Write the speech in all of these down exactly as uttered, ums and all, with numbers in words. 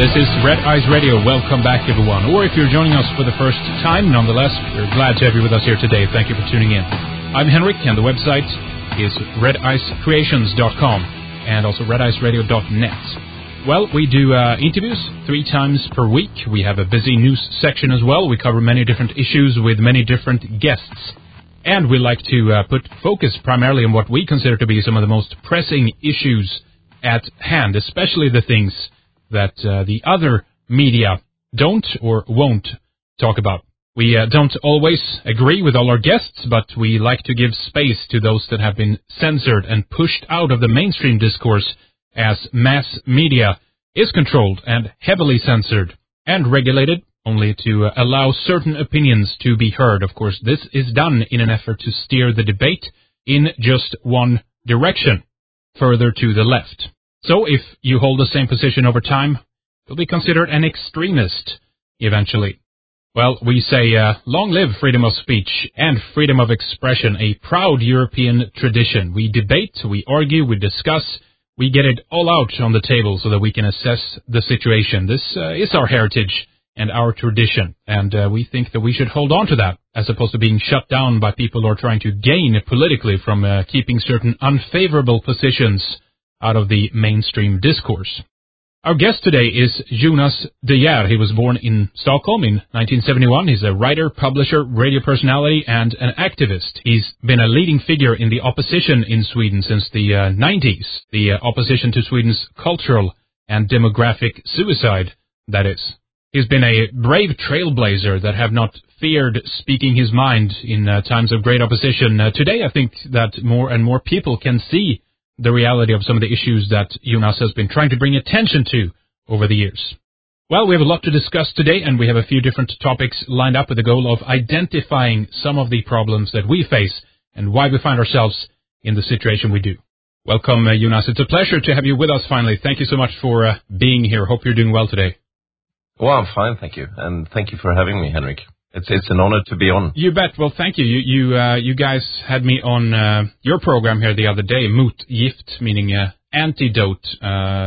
This is Red Eyes Radio. Welcome back, everyone. Or if you're joining us for the first time, nonetheless, we're glad to have you with us here today. Thank you for tuning in. I'm Henrik, and the website is red ice creations dot com and also red ice radio dot net. Well, we do uh, interviews three times per week. We have a busy news section as well. We cover many different issues with many different guests. And we like to uh, put focus primarily on what we consider to be some of the most pressing issues at hand, especially the things that uh, the other media don't or won't talk about. We uh, don't always agree with all our guests, but we like to give space to those that have been censored and pushed out of the mainstream discourse, as mass media is controlled and heavily censored and regulated only to uh, allow certain opinions to be heard. Of course, this is done in an effort to steer the debate in just one direction, further to the left. So if you hold the same position over time, you'll be considered an extremist eventually. Well, we say, uh, long live freedom of speech and freedom of expression, a proud European tradition. We debate, we argue, we discuss, we get it all out on the table so that we can assess the situation. This uh, is our heritage and our tradition, and uh, we think that we should hold on to that, as opposed to being shut down by people who are trying to gain politically from uh, keeping certain unfavorable positions out of the mainstream discourse. Our guest today is Jonas De Geer. He was born in Stockholm in nineteen seventy-one. He's a writer, publisher, radio personality, and an activist. He's been a leading figure in the opposition in Sweden since the uh, nineties, the uh, opposition to Sweden's cultural and demographic suicide, that is. He's been a brave trailblazer that have not feared speaking his mind in uh, times of great opposition. Uh, today, I think that more and more people can see the reality of some of the issues that Jonas has been trying to bring attention to over the years. Well, we have a lot to discuss today, and we have a few different topics lined up with the goal of identifying some of the problems that we face and why we find ourselves in the situation we do. Welcome, uh, Jonas. It's a pleasure to have you with us finally. Thank you so much for uh, being here. Hope you're doing well today. Well, I'm fine, thank you. And thank you for having me, Henrik. It's it's an honor to be on. You bet. Well, thank you. You you, uh, you guys had me on uh, your program here the other day, Motgift, meaning uh, antidote. Uh,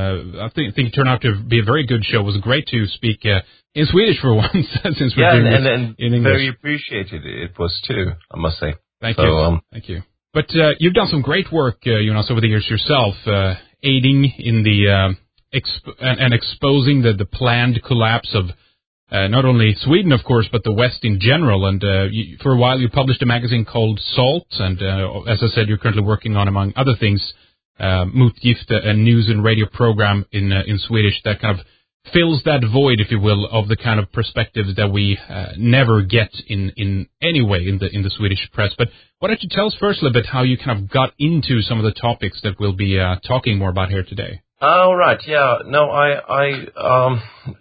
I think, think it turned out to be a very good show. It was great to speak uh, in Swedish for once, since we're yeah, doing and, this and, and in English. Very appreciated it was too, I must say. Thank so, you. Um, thank you. But uh, you've done some great work, uh, Jonas, over the years yourself, uh, aiding in the uh, exp- and, and exposing the, the planned collapse of Uh, not only Sweden, of course, but the West in general. And uh, you, for a while, you published a magazine called Salt. And uh, as I said, you're currently working on, among other things, uh, Motgift, a news and radio program in uh, in Swedish that kind of fills that void, if you will, of the kind of perspectives that we uh, never get in, in any way in the in the Swedish press. But why don't you tell us first a little bit how you kind of got into some of the topics that we'll be uh, talking more about here today? Oh, right, yeah. No, I, I, um,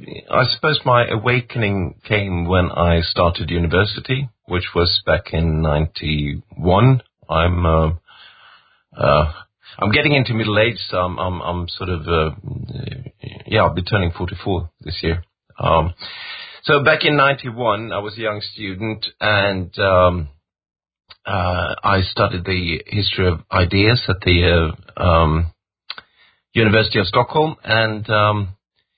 I suppose my awakening came when I started university, which was back in ninety-one. I'm, uh, uh, I'm getting into middle age, so I'm, I'm, I'm sort of, uh, yeah, I'll be turning forty-four this year. Um, so back in ninety-one, I was a young student, and, um, uh, I studied the history of ideas at the, uh, um, University of Stockholm, and um,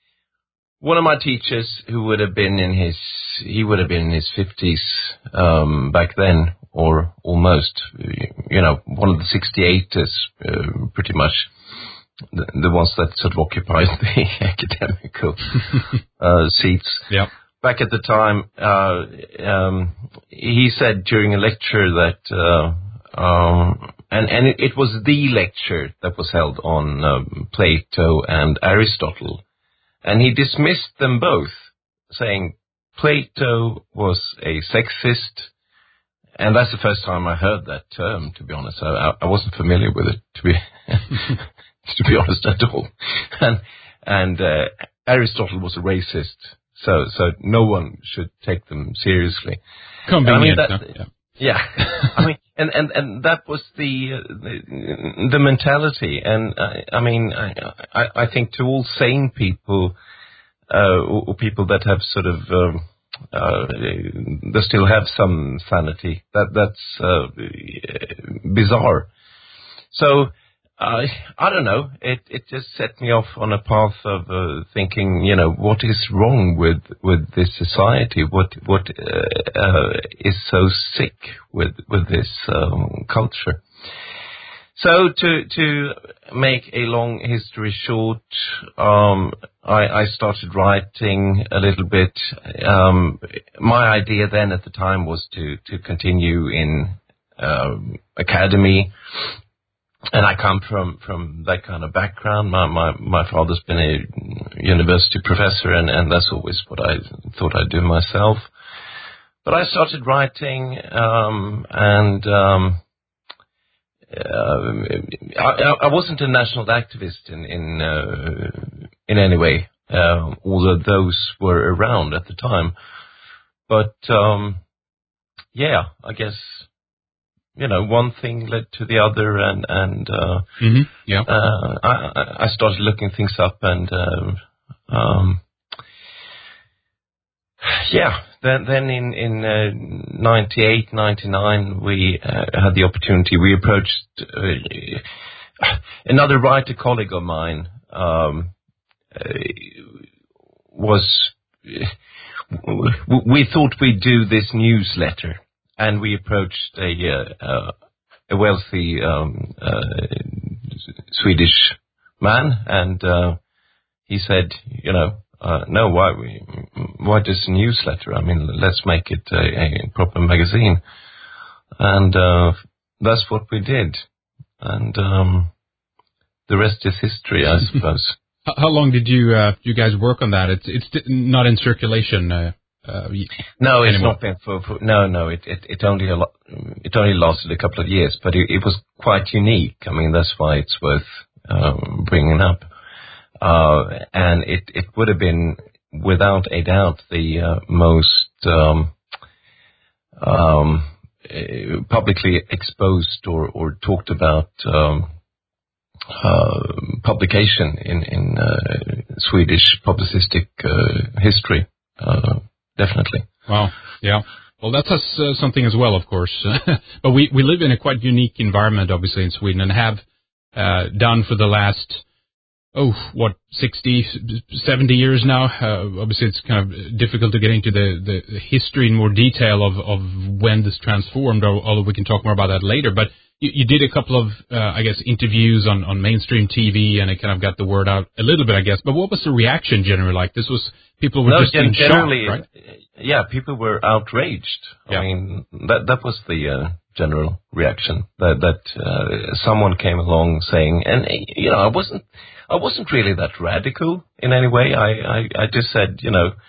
one of my teachers, who would have been in his, he would have been in his fifties um, back then, or almost, you know, one of the sixty-eighters, uh, pretty much, the, the ones that sort of occupied the academical uh, seats. Yeah. Back at the time, uh, um, he said during a lecture that. Uh, um, And, and it, it was the lecture that was held on um, Plato and Aristotle. And he dismissed them both, saying Plato was a sexist. And that's the first time I heard that term, to be honest. I, I wasn't familiar with it, to be to be honest, at all. And, and uh, Aristotle was a racist, so so no one should take them seriously. Convenient. I mean, that, yeah. Yeah, I mean, and, and, and that was the, uh, the the mentality, and I, I mean, I, I I think to all sane people, uh, or, or people that have sort of, um, uh, they still have some sanity. That that's uh, bizarre. So I I don't know. It it just set me off on a path of uh, thinking, you know, what is wrong with with this society? What what uh, uh, is so sick with with this um, culture? So to to make a long history short, um, I, I started writing a little bit. Um, my idea then at the time was to to continue in um, academy. And I come from, from that kind of background. My, my, my father's been a university professor, and, and that's always what I thought I'd do myself. But I started writing, um, and, um, uh, I, I wasn't a national activist in, in, uh, in any way, uh, although those were around at the time. But, um, yeah, I guess, you know, one thing led to the other, and and uh, mm-hmm. yeah, uh, I, I started looking things up, and uh, um, yeah, then then in in uh, ninety-eight, ninety-nine, we uh, had the opportunity. We approached uh, another writer colleague of mine. Um, uh, was we thought we'd do this newsletter. And we approached a uh, a wealthy um, uh, Swedish man, and uh, he said, you know, uh, no, why why just a newsletter? I mean, let's make it a, a proper magazine. And uh, that's what we did. And um, the rest is history, I suppose. How long did you uh, you guys work on that? It's it's not in circulation. Uh Uh, no, it's anymore. not been for, for no, no. It it it only a lo- it only lasted a couple of years, but it, it was quite unique. I mean, that's why it's worth um, bringing up. Uh, and it it would have been without a doubt the uh, most um, um, uh, publicly exposed or or talked about um, uh, publication in in uh, Swedish publicistic uh, history. Uh, Definitely. Wow. Yeah. Well, that's us, uh, something as well, of course. But we, we live in a quite unique environment, obviously, in Sweden, and have uh, done for the last, oh, what, sixty, seventy years now. Uh, obviously, it's kind of difficult to get into the, the history in more detail of, of when this transformed, although we can talk more about that later. But you, you did a couple of, uh, I guess, interviews on, on mainstream T V, and it kind of got the word out a little bit, I guess. But what was the reaction generally like? This was... People were no, just in generally, shock, right? Yeah, people were outraged. Yeah. I mean, that that was the uh, general reaction. That that uh, someone came along saying, and you know, I wasn't, I wasn't really that radical in any way. I I, I just said, you know,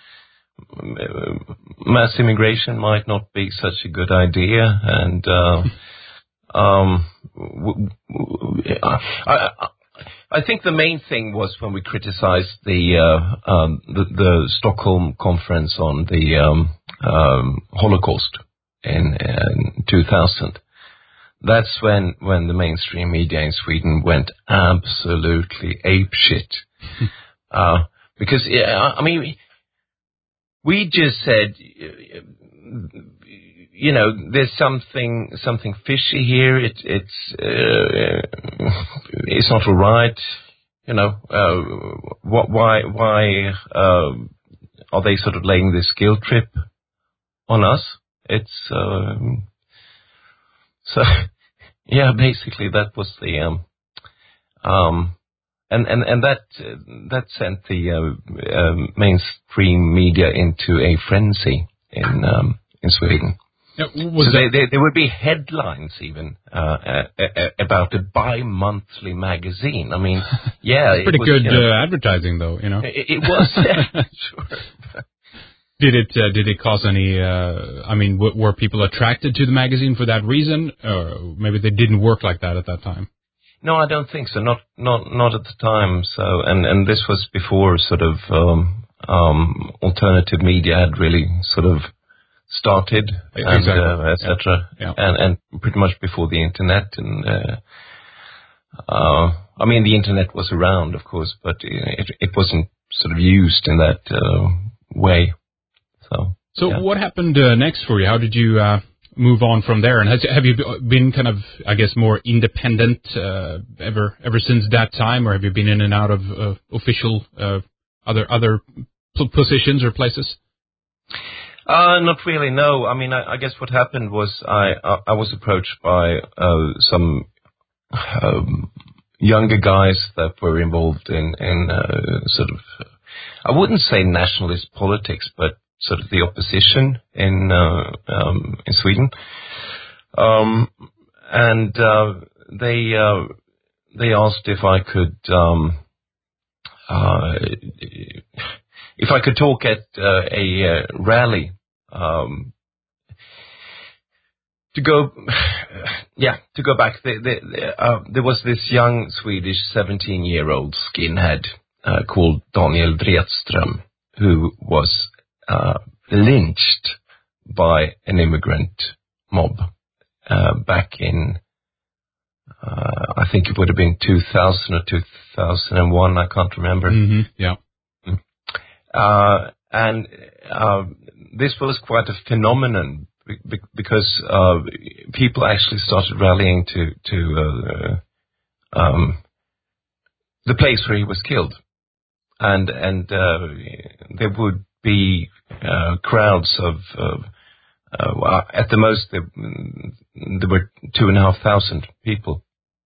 mass immigration might not be such a good idea, and uh, um, w- w- I. I I think the main thing was when we criticized the uh, um, the, the Stockholm conference on the um, um, Holocaust in, in two thousand. That's when, when the mainstream media in Sweden went absolutely apeshit. uh, because, yeah, I mean, we just said, you know, there's something something fishy here. It, it's uh, it's not all right. You know, uh, what, why why uh, are they sort of laying this guilt trip on us? It's um, so yeah. Basically, that was the um, um, and and and that uh, that sent the uh, um, mainstream media into a frenzy in um, in Sweden. Yeah, so they, they, there would be headlines even uh, uh, uh, about a bi-monthly magazine. I mean, yeah, it's pretty it was, good you know, uh, advertising, though. You know, it, it was. Yeah, sure. Did it uh, did it cause any? Uh, I mean, w- were people attracted to the magazine for that reason, or maybe they didn't work like that at that time? No, I don't think so. Not not not at the time. So, and and this was before sort of um, um, alternative media had really sort of started, and exactly. uh, et cetera, yeah. yeah. and and pretty much before the internet. And uh, uh, I mean, the internet was around, of course, but it it wasn't sort of used in that uh, way. So, so yeah. what happened uh, next for you? How did you uh, move on from there? And has, have you been kind of, I guess, more independent uh, ever ever since that time, or have you been in and out of uh, official uh, other other positions or places? Uh, not really, no. I mean, I, I guess what happened was I I, I was approached by uh, some um, younger guys that were involved in in uh, sort of, I wouldn't say nationalist politics, but sort of the opposition in uh, um, in Sweden, um, and uh, they uh, they asked if I could um, uh, if I could talk at uh, a uh, rally. Um, to go, yeah, to go back, the, the, the, uh, there was this young Swedish seventeen-year-old skinhead uh, called Daniel Wretström, who was uh, lynched by an immigrant mob uh, back in, uh, I think it would have been two thousand or two thousand one, I can't remember. Mm-hmm. Yeah. Uh, and uh, this was quite a phenomenon be- because uh, people actually started rallying to to uh, um, the place where he was killed, and and uh, there would be uh, crowds of uh, uh, well, at the most there, there were two and a half thousand people.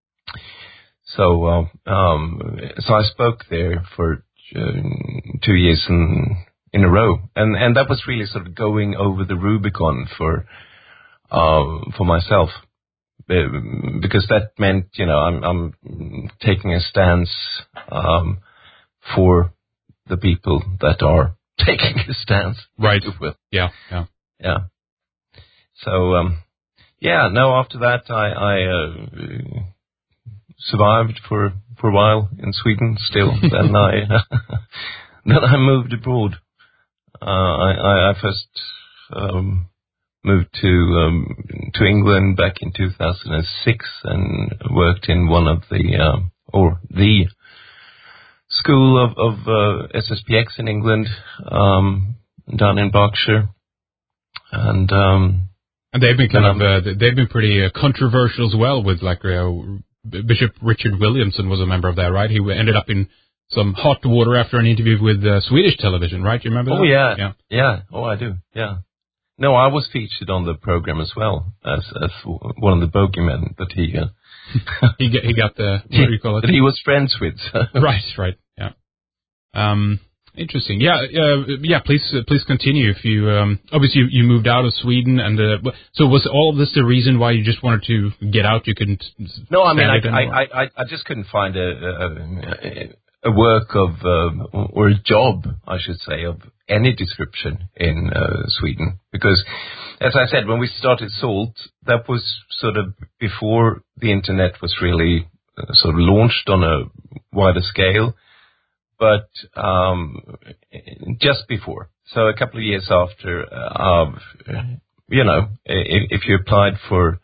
So uh, um, so I spoke there for uh, two years and. in a row, and and that was really sort of going over the Rubicon for uh, for myself, because that meant, you know, I'm I'm taking a stance um, for the people that are taking a stance, right? With. Yeah, yeah, yeah. So um, yeah, no. After that, I, I uh, survived for for a while in Sweden. Still, then I then I moved abroad. Uh, I, I first um, moved to um, to England back in two thousand six and worked in one of the uh, or the school of, of uh, S S P X in England, um, down in Berkshire, and um, and they've been kind of uh, they've been pretty uh, controversial as well. With like uh, Bishop Richard Williamson was a member of that, right? He ended up in some hot water after an interview with uh, Swedish television, right? You remember that? Oh, yeah. yeah. Yeah. Oh, I do. Yeah. No, I was featured on the program as well as as one of the bogeymen that he... Uh, he, get, he got the... What do you call it? That he was friends with. right, right. Yeah. Um, interesting. Yeah, uh, yeah, please uh, please continue. If you... Um, obviously, you, you moved out of Sweden, and uh, so was all of this the reason why you just wanted to get out? You couldn't... No, I mean, I, I, I, I just couldn't find a... a, a a work of, uh, or a job, I should say, of any description in uh, Sweden. Because, as I said, when we started Salt, that was sort of before the internet was really uh, sort of launched on a wider scale, but um, just before. So a couple of years after, uh, you know, if, if you applied for,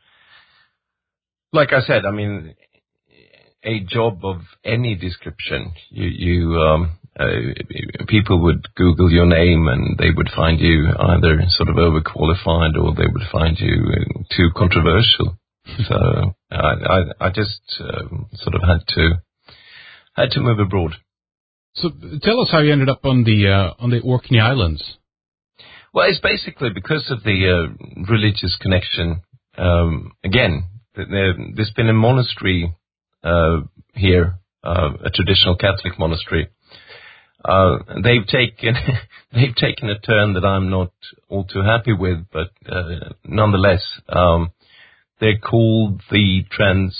like I said, I mean, a job of any description, you, you um, uh, people would Google your name and they would find you either sort of overqualified or they would find you too controversial. So I, I, I just um, sort of had to had to move abroad. So tell us how you ended up on the uh, on the Orkney Islands. Well, it's basically because of the uh, religious connection. Um, again, there, there's been a monastery. Uh, here, uh, a traditional Catholic monastery. Uh, they've taken they've taken a turn that I'm not all too happy with, but uh, nonetheless, um, they're called the trans.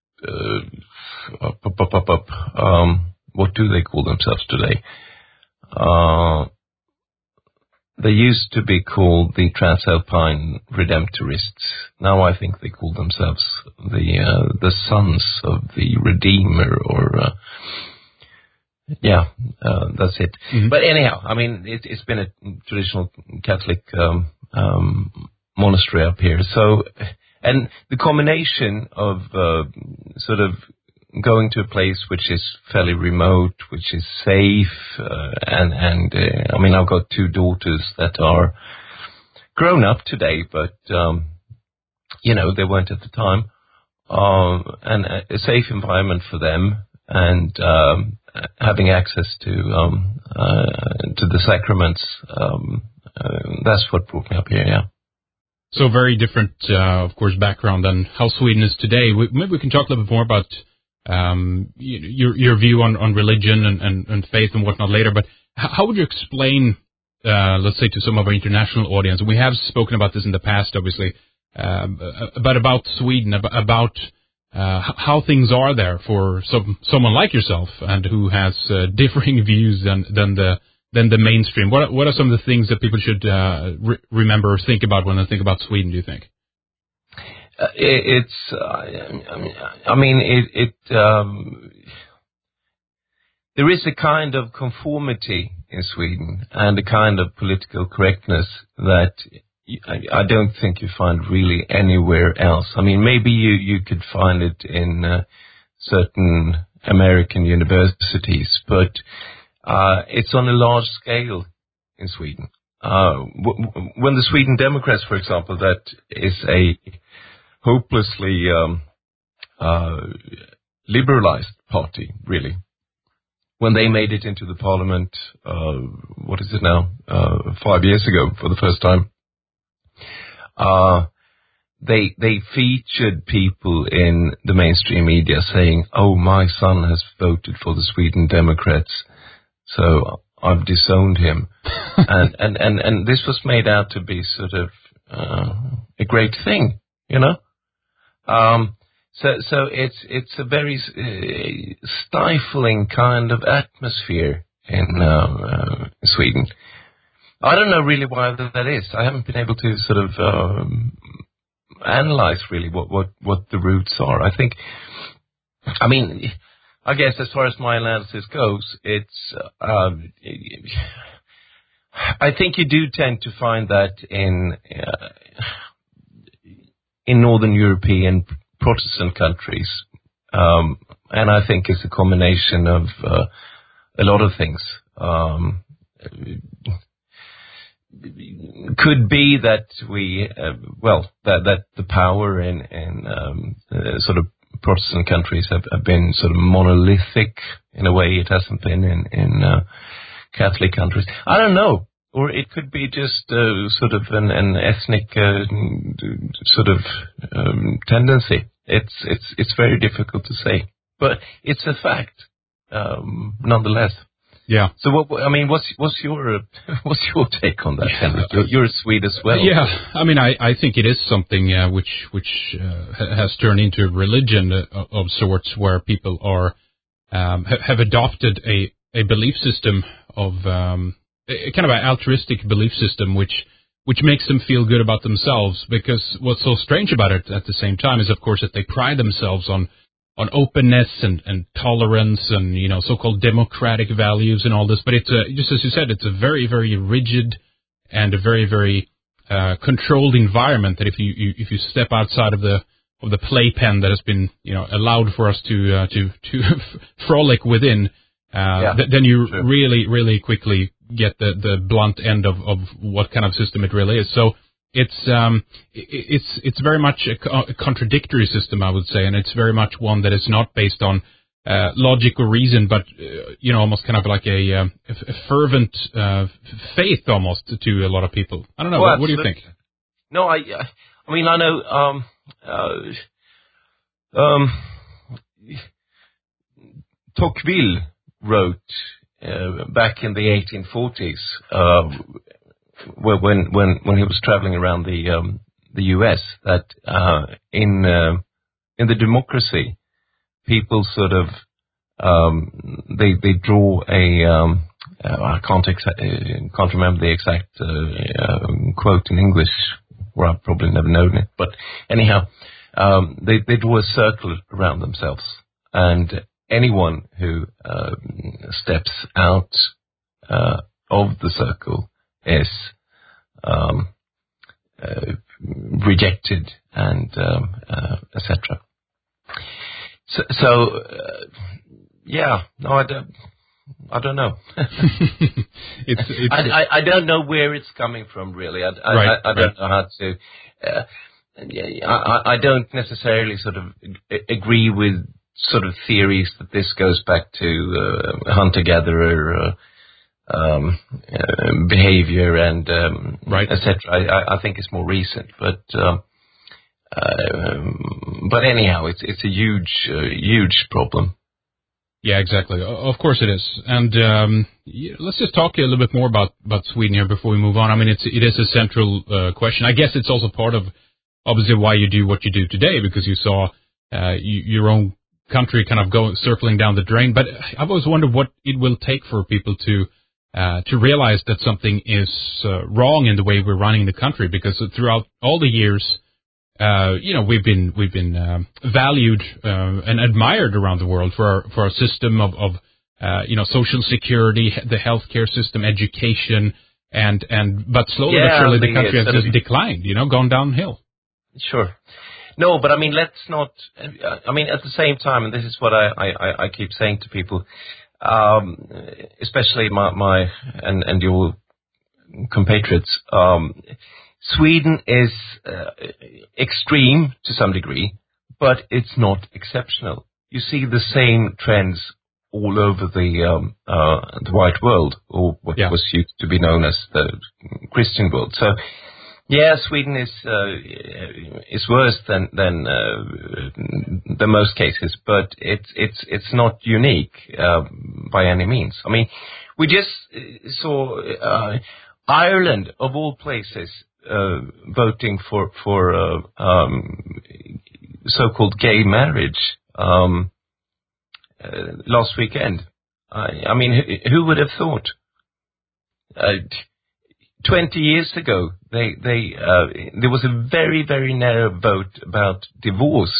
Uh, up, up, up, up, up, um, what do they call themselves today? Uh, They used to be called the Transalpine Redemptorists. Now I think they call themselves the uh, the Sons of the Redeemer, or uh, yeah, uh, that's it. Mm-hmm. But anyhow, I mean, it, it's been a traditional Catholic um, um, monastery up here. So, and the combination of uh, sort of going to a place which is fairly remote, which is safe, uh, and, and uh, I mean, I've got two daughters that are grown up today, but um, you know, they weren't at the time, uh, and a safe environment for them, and um, having access to um, uh, to the sacraments. Um, uh, that's what brought me up here. Yeah. So very different, uh, of course, background than how Sweden is today. We, maybe we can talk a little bit more about um, your your view on, on religion and, and, and faith and whatnot later. But how would you explain, uh, let's say, to some of our international audience? We have spoken about this in the past, obviously, uh, but about Sweden, about uh, how things are there for some, someone like yourself and who has uh, differing views than than the than the mainstream. What what are some of the things that people should uh, re- remember or think about when they think about Sweden, do you think? Uh, it, it's, uh, I mean, it, it um, there is a kind of conformity in Sweden and a kind of political correctness that I, I don't think you find really anywhere else. I mean, maybe you, you could find it in uh, certain American universities, but uh, it's on a large scale in Sweden. Uh, w- w- when the Sweden Democrats, for example, that is a hopelessly um, uh, liberalized party, really. When they made it into the parliament, uh, what is it now, uh, five years ago for the first time, uh, they they featured people in the mainstream media saying, "Oh, my son has voted for the Sweden Democrats, so I've disowned him," and, and and and this was made out to be sort of uh, a great thing, you know. Um, so, so it's, it's a very uh, stifling kind of atmosphere in, uh, uh, Sweden. I don't know really why that is. I haven't been able to sort of, um, analyze really what, what, what the roots are. I think, I mean, I guess as far as my analysis goes, it's, um, I think you do tend to find that in, uh, in Northern European Protestant countries, um, and I think it's a combination of uh, a lot of things. Um, could be that we, uh, well, that that the power in in um, uh, sort of Protestant countries have, have been sort of monolithic in a way it hasn't been in in uh, Catholic countries. I don't know. Or it could be just uh, sort of an, an ethnic uh, sort of um, tendency. It's it's it's very difficult to say, but it's a fact, um, nonetheless. Yeah. So what I mean, what's what's your what's your take on that, Henrik? You're, you're a Swede as well. Yeah, I mean, I, I think it is something uh, which which uh, has turned into a religion of, of sorts, where people are um, have adopted a a belief system of. Um, A kind of an altruistic belief system, which which makes them feel good about themselves. Because what's so strange about it at the same time is, of course, that they pride themselves on on openness and, and tolerance and, you know, so-called democratic values and all this. But it's a, just as you said, it's a very, very rigid and a very, very uh, controlled environment. That if you, you if you step outside of the of the playpen that has been, you know, allowed for us to uh, to to frolic within, uh, yeah, th- then you sure. really, really quickly get the, the blunt end of, of what kind of system it really is. So it's um it's it's very much a, a contradictory system, I would say, and it's very much one that is not based on uh, logic or reason, but uh, you know, almost kind of like a, um, a fervent uh, faith almost to a lot of people. I don't know. Well, what, what do you think? No, I I mean I know um uh, um Tocqueville wrote. Uh, back in the eighteen forties, uh, when when when he was traveling around the um, the U S, that uh, in uh, in the democracy, people sort of um, they they draw a um, uh, I can't exa- uh, can't remember the exact uh, uh, quote in English, or I've probably never known it, but anyhow, um, they they draw a circle around themselves, and anyone who uh, steps out uh, of the circle is um, uh, rejected, and um, uh, et cetera. So, so uh, yeah, no, I don't. I don't know. it's, it's I, I, I don't know where it's coming from, really. I, I, right, I, I don't right. know how to. Uh, I, I don't necessarily sort of agree with sort of theories that this goes back to uh, hunter-gatherer uh, um, uh, behavior and um, right. et cetera. I, I think it's more recent, but uh, um, but anyhow, it's it's a huge uh, huge problem. Yeah, exactly. Of course it is. And um, yeah, let's just talk a little bit more about, about Sweden here before we move on. I mean, it's it is a central uh, question. I guess it's also part of obviously why you do what you do today, because you saw uh, you, your own country kind of go circling down the drain. But I've always wondered what it will take for people to uh, to realize that something is uh, wrong in the way we're running the country, because throughout all the years, uh, you know, we've been we've been um, valued uh, and admired around the world for our, for our system of, of uh, you know, social security, the healthcare system, education, and and but slowly yeah, but surely the, the country has just be... declined, you know, gone downhill. Sure. No, but I mean, let's not, I mean, at the same time, and this is what I, I, I keep saying to people, um, especially my, my and, and your compatriots, um, Sweden is uh, extreme to some degree, but it's not exceptional. You see the same trends all over the um, uh, the white world, or what yeah. was used to be known as the Christian world. So, yeah, Sweden is uh, is worse than than uh, the most cases, but it's it's it's not unique uh, by any means. I mean, we just saw uh, Ireland, of all places, uh, voting for for uh, um, so-called gay marriage um, uh, last weekend. I, I mean, who, who would have thought? Uh, Twenty years ago, they they uh, there was a very very narrow vote about divorce,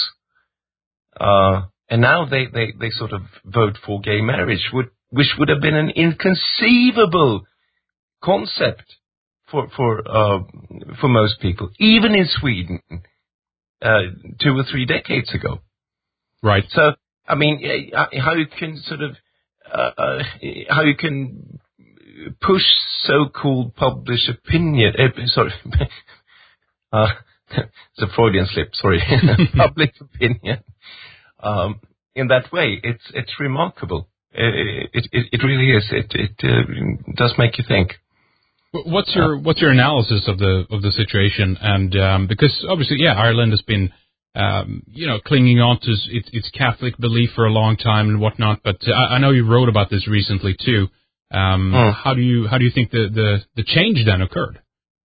uh, and now they, they, they sort of vote for gay marriage, would, which would have been an inconceivable concept for for uh, for most people, even in Sweden, uh, two or three decades ago. Right. So, I mean, how you can sort of uh, how you can push so-called published opinion, uh, sorry, uh, it's a Freudian slip, sorry, public opinion, um, in that way, it's, it's remarkable. It, it, it really is. It, it uh, does make you think. What's your, uh, what's your analysis of the, of the situation? And, um, because obviously, yeah, Ireland has been, um, you know, clinging on to its, its Catholic belief for a long time and whatnot, but I, I know you wrote about this recently too. Um, mm. How do you how do you think the, the, the change then occurred?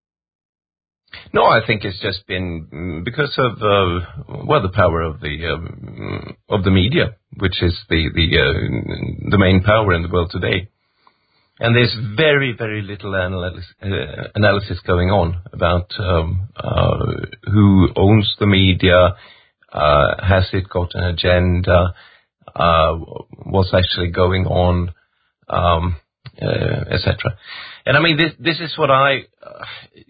No, I think it's just been because of uh, well the power of the um, of the media, which is the the uh, the main power in the world today. And there's very very little analysis, uh, analysis going on about um, uh, who owns the media, uh, has it got an agenda, uh, what's actually going on. Um, Uh, et cetera. And I mean, this this is what I uh,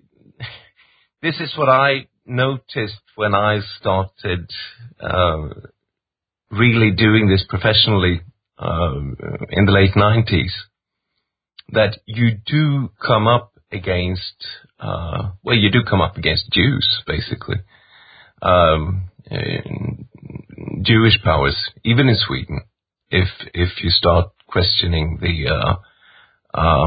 this is what I noticed when I started uh, really doing this professionally uh, in the late nineties. That you do come up against, uh, well, you do come up against Jews, basically, um, Jewish powers, even in Sweden. If if you start questioning the uh, Uh,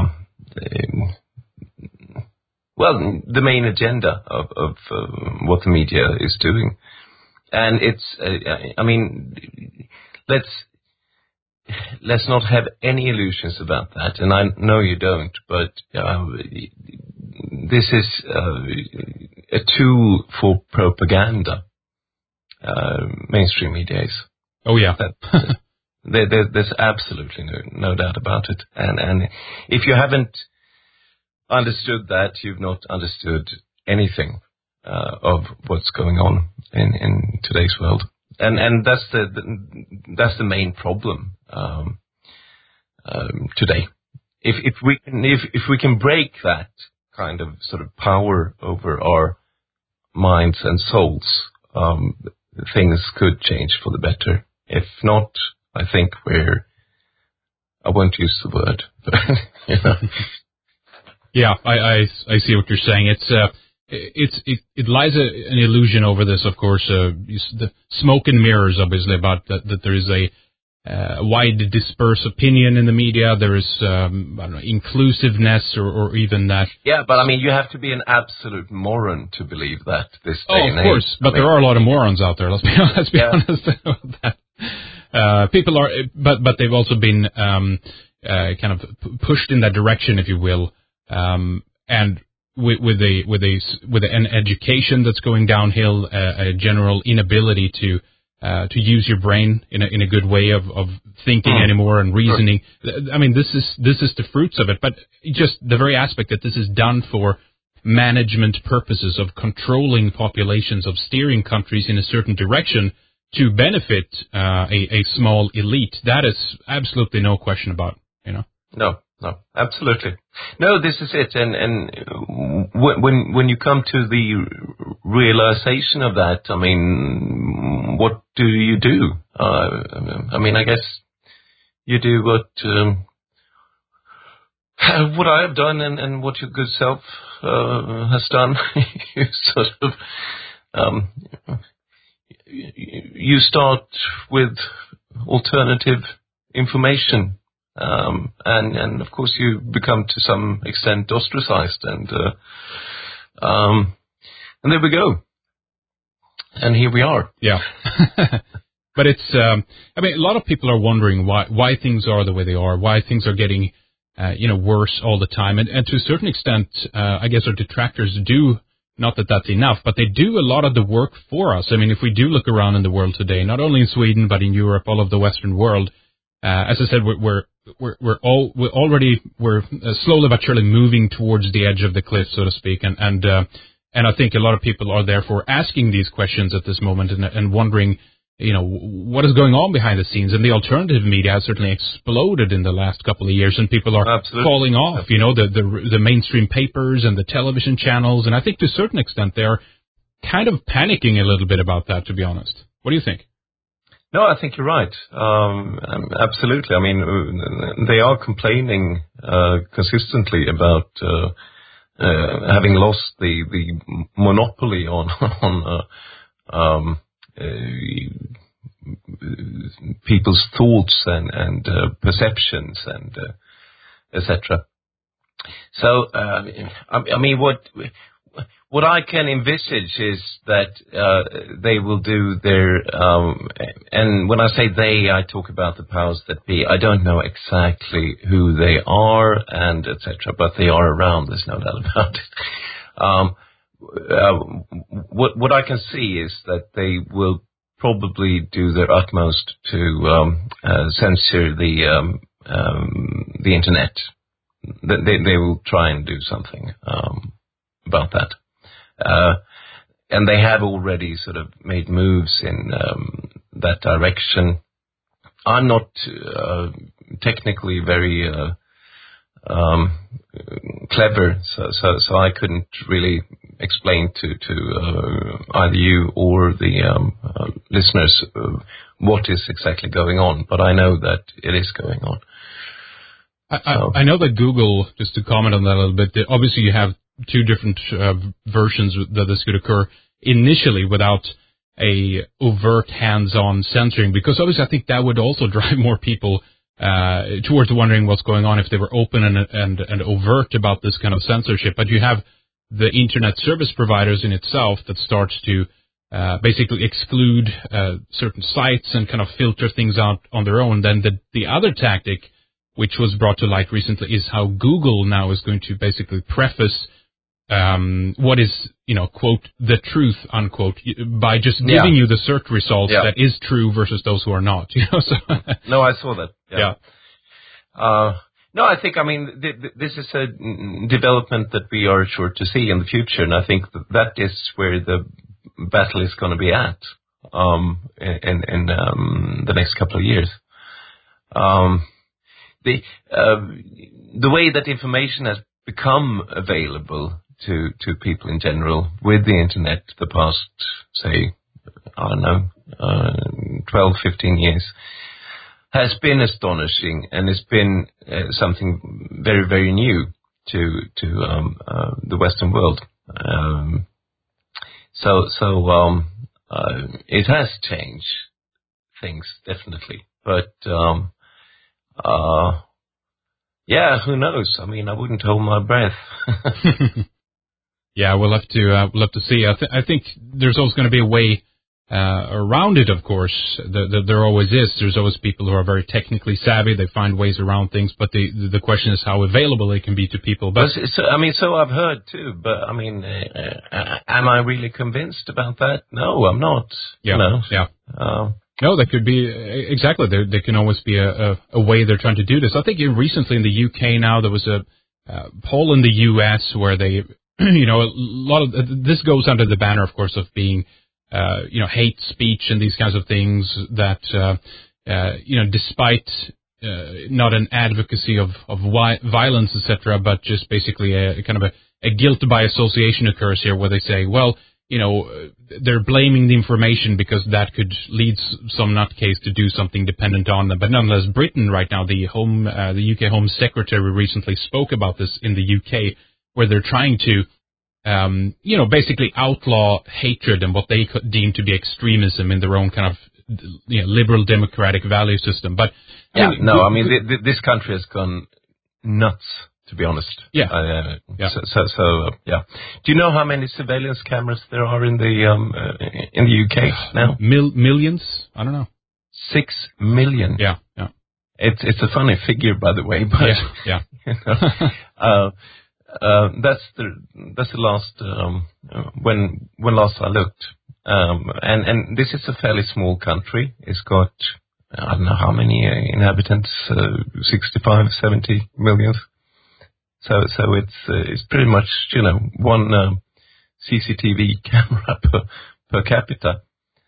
well, the main agenda of, of uh, what the media is doing. And it's, uh, I mean, let's, let's not have any illusions about that. And I know you don't, but uh, this is uh, a tool for propaganda, uh, mainstream media is. Oh, yeah. That, There, there, there's absolutely no, no doubt about it. And, and if you haven't understood that, you've not understood anything uh, of what's going on in, in today's world. And, and that's the, the that's the main problem um, um, today. If, if we can if, if we can break that kind of sort of power over our minds and souls, um, things could change for the better. If not, I think we're, I won't use the word, but, you know. Yeah, I, I, I see what you're saying. It's, uh, it's it, it lies a, an illusion over this, of course. Uh, the smoke and mirrors, obviously, about that, that there is a uh, wide dispersed opinion in the media. There is um, I don't know, inclusive-ness or, or even that. Yeah, but I mean, you have to be an absolute moron to believe that this day Oh, and of course, age. but I mean, there are a lot of morons out there. Let's be let's be yeah. honest about that. Uh, people are, but but they've also been um, uh, kind of p- pushed in that direction, if you will, um, and with, with a with a with an education that's going downhill, uh, a general inability to uh, to use your brain in a in a good way of of thinking mm. anymore and reasoning. Sure. I mean, this is this is the fruits of it, but just the very aspect that this is done for management purposes of controlling populations, of steering countries in a certain direction to benefit uh, a, a small elite. That is absolutely no question about, you know. No, no, absolutely. No, this is it. And and when when you come to the realization of that, I mean, what do you do? Uh, I mean, I guess you do what um, what I have done and, and what your good self uh, has done. You sort of um, you start with alternative information, um, and and of course you become to some extent ostracized, and uh, um, and there we go, and here we are. Yeah. But it's, um, I mean, a lot of people are wondering why why things are the way they are, why things are getting, uh, you know, worse all the time, and and to a certain extent, uh, I guess our detractors do. Not that that's enough, but they do a lot of the work for us. I mean, if we do look around in the world today, not only in Sweden but in Europe, all of the Western world, uh, as I said, we're we're we're, we're, all, we're already we're uh, slowly but surely moving towards the edge of the cliff, so to speak, and and uh, and I think a lot of people are therefore asking these questions at this moment and and wondering, you know, what is going on behind the scenes. And the alternative media has certainly exploded in the last couple of years, and people are Absolutely. falling off, you know, the, the the mainstream papers and the television channels. And I think to a certain extent they're kind of panicking a little bit about that, to be honest. What do you think? No, I think you're right. Um, absolutely. I mean, they are complaining uh, consistently about uh, uh, having lost the, the monopoly on on uh, um, Uh, people's thoughts and and uh, perceptions and uh, et cetera. So, uh, I, I mean, what what I can envisage is that uh, they will do their, um, and when I say they, I talk about the powers that be. I don't know exactly who they are and et cetera, but they are around. There's no doubt about it. Um, Uh, what what I can see is that they will probably do their utmost to um, uh, censor the um, um, the internet. They they will try and do something um, about that, uh, and they have already sort of made moves in um, that direction. I'm not uh, technically very uh, um, clever, so, so so I couldn't really explain to to uh, either you or the um, uh, listeners uh, what is exactly going on, but I know that it is going on. I, so. I, I know that Google, just to comment on that a little bit, that obviously you have two different uh, versions that this could occur initially without a overt hands-on censoring, because obviously I think that would also drive more people uh, towards wondering what's going on if they were open and, and, and overt about this kind of censorship. But you have the internet service providers in itself that starts to uh, basically exclude uh, certain sites and kind of filter things out on their own. Then the, the other tactic, which was brought to light recently, is how Google now is going to basically preface um, what is, you know, quote, the truth, unquote, by just giving yeah. you the search results yeah. that is true versus those who are not. You know, so no, I saw that. Yeah. yeah. Uh, no, I think, I mean, th- th- this is a development that we are sure to see in the future, and I think that, that is where the battle is going to be at um, in, in um, the next couple of years. Um, the uh, the way that information has become available to, to people in general with the internet the past, say, I don't know, uh, twelve, fifteen years, has been astonishing, and it's been uh, something very, very new to to um, uh, the Western world. Um, so so um, uh, it has changed things definitely, but um, uh, yeah, who knows? I mean, I wouldn't hold my breath. Yeah, we'll have to uh, we'll have to see. I, th- I think there's always going to be a way uh, around it. Of course, the, the, there always is. There's always people who are very technically savvy. They find ways around things, but the the question is how available it can be to people. But so, I mean, so I've heard too. But I mean, uh, uh, am I really convinced about that? No, I'm not. Yeah, you know? yeah. Uh, No, that could be exactly. There, there can always be a, a, a way they're trying to do this. I think recently in the U K now there was a uh, poll in the U S where they, you know, a lot of this goes under the banner, of course, of being, uh, you know, hate speech and these kinds of things. That uh, uh, you know, despite uh, not an advocacy of of wi- violence, et cetera, but just basically a kind of a, a guilt by association occurs here, where they say, well, you know, they're blaming the information because that could lead some nutcase to do something dependent on them. But nonetheless, Britain right now, the home, uh, the U K Home Secretary recently spoke about this in the U K, where they're trying to, um, you know, basically outlaw hatred and what they deem to be extremism in their own kind of, you know, liberal democratic value system. But yeah, I mean, no, I mean, th- th- this country has gone nuts, to be honest. Yeah. Uh, yeah. So, so, so uh, yeah. Do you know how many surveillance cameras there are in the um uh, in the U K now? Mil- millions? I don't know. Six million. Yeah, yeah. It's it's a funny figure, by the way, but yeah, yeah. you know, uh, uh, that's the that's the last um uh, when when last I looked. Um, and and this is a fairly small country. It's got I don't know how many uh, inhabitants, uh, sixty-five, seventy million. So, so it's uh, it's pretty much, you know, one um, C C T V camera per per capita.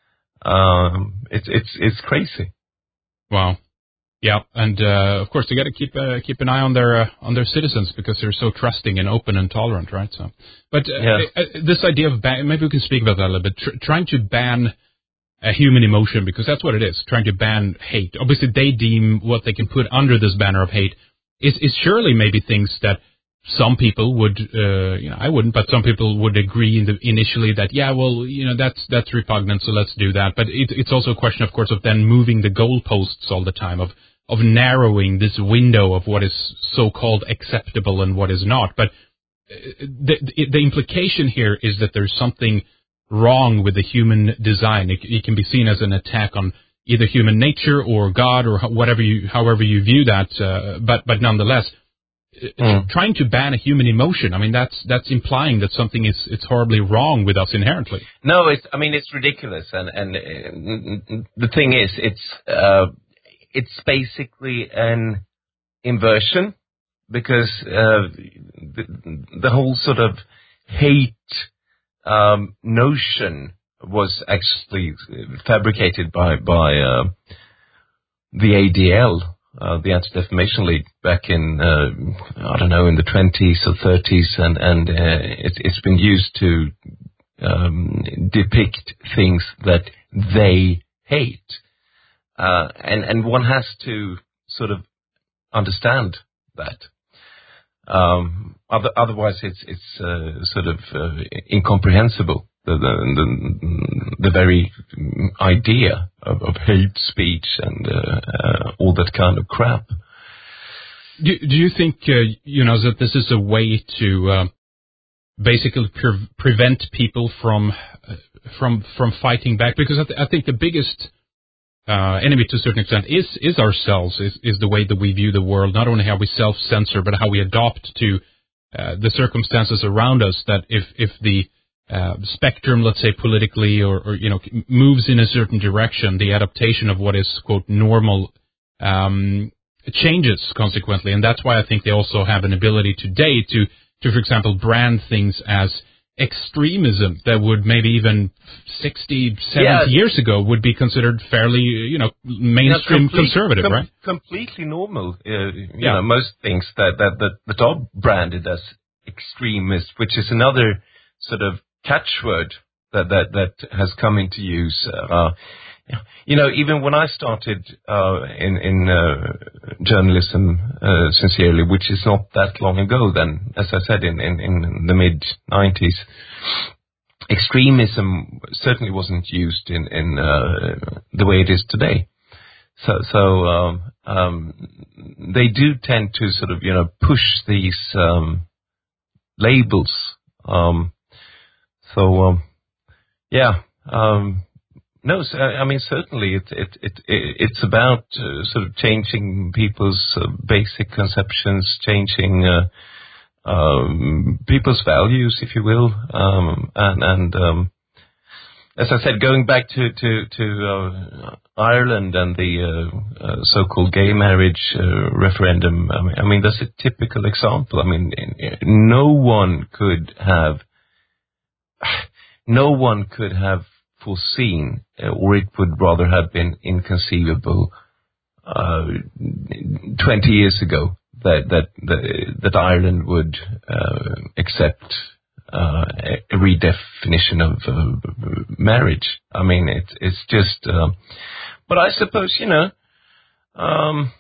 Um, it's it's it's crazy. Wow. Yeah, and uh, of course they got to keep uh, keep an eye on their uh, on their citizens because they're so trusting and open and tolerant, right? So, but uh, Yeah. uh, this idea of ban- maybe we can speak about that a little bit. Tr- trying to ban a human emotion, because that's what it is. Trying to ban hate. Obviously, they deem what they can put under this banner of hate is is surely maybe things that some people would, uh, you know, I wouldn't, but some people would agree in the, initially that, yeah, well, you know, that's that's repugnant, so let's do that. But it, it's also a question, of course, of then moving the goalposts all the time, of of narrowing this window of what is so-called acceptable and what is not. But the, the, the implication here is that there's something wrong with the human design. It, it can be seen as an attack on either human nature or God or whatever you, however you view that. Uh, but but nonetheless, mm. trying to ban a human emotion, I mean, that's that's implying that something is it's horribly wrong with us inherently. No, it's I mean it's ridiculous, and and uh, the thing is, it's uh, it's basically an inversion, because uh, the, the whole sort of hate um, notion was actually fabricated by by uh, the A D L, uh, the Anti-Defamation League, back in uh, I don't know in the twenties or thirties, and and uh, it, it's been used to um, depict things that they hate, uh, and and one has to sort of understand that. Um, other, otherwise, it's it's uh, sort of uh, incomprehensible. The, the the the very idea of, of hate speech and uh, uh, all that kind of crap. Do, do you think uh, you know that this is a way to uh, basically pre- prevent people from uh, from from fighting back? Because I, th- I think the biggest Uh, enemy to a certain extent is is ourselves, is, is the way that we view the world, not only how we self-censor, but how we adopt to uh, the circumstances around us. That if if the uh, spectrum, let's say politically, or, or you know, moves in a certain direction, the adaptation of what is quote normal um, changes consequently, and that's why I think they also have an ability today to to, for example, brand things as extremism that would maybe even sixty, seventy yeah. years ago would be considered fairly, you know, mainstream complete, conservative, com- right? Completely normal. Uh, you yeah. know, most things that, that, that, that are branded as extremist, which is another sort of catchword that, that, that has come into use. Uh, you know, even when I started uh, in in uh, journalism uh, sincerely, which is not that long ago, then, as I said, in in, in the mid nineties, extremism certainly wasn't used in in uh, the way it is today. So so um, um, they do tend to sort of, you know, push these um, labels. Um, so um, yeah. Um, No, I mean, certainly it, it, it, it's about uh, sort of changing people's uh, basic conceptions, changing uh, um, people's values, if you will, um, and, and um, as I said, going back to to, to uh, Ireland and the uh, uh, so-called gay marriage uh, referendum. I mean, I mean, that's a typical example. I mean, no one could have, no one could have. foreseen, or it would rather have been inconceivable uh, twenty years ago that that that Ireland would uh, accept uh, a redefinition of uh, marriage. I mean, it's it's just. Uh, but I suppose, you know, um,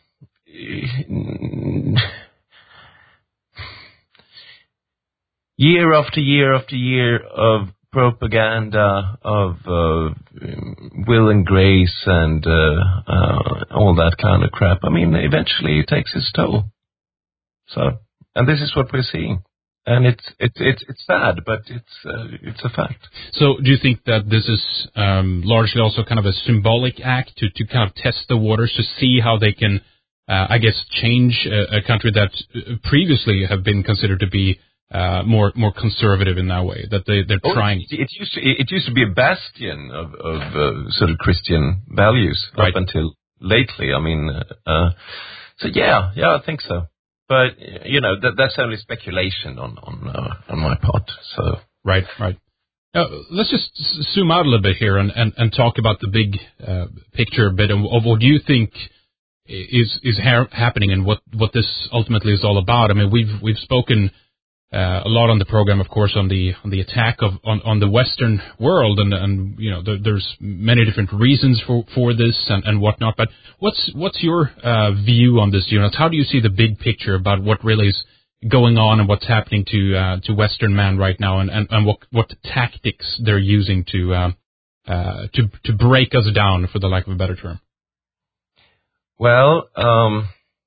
year after year after year of propaganda, of uh, will and grace and uh, uh, all that kind of crap. I mean, eventually it takes its toll. So, and this is what we're seeing, and it's it's it's it's sad, but it's uh, it's a fact. So, do you think that this is um, largely also kind of a symbolic act to to kind of test the waters to see how they can, uh, I guess, change a, a country that previously have been considered to be Uh, more more conservative in that way, that they they're oh, trying. It, it used to it used to be a bastion of of uh, sort of Christian values right. up until lately. I mean, uh, so yeah, yeah, I think so. But you know, that, that's only speculation on on uh, on my part. So right, right. Uh, let's just zoom out a little bit here and and, and talk about the big uh, picture a bit of, of what do you think is is ha- happening and what what this ultimately is all about. I mean, we've we've spoken. Uh, a lot on the program, of course, on the on the attack of on, on the Western world, and and you know there, there's many different reasons for, for this and, and whatnot. But what's what's your uh, view on this, Jonas? How do you see the big picture about what really is going on and what's happening to uh, to Western man right now, and, and, and what what tactics they're using to uh, uh, to to break us down, for the lack of a better term? Well. Um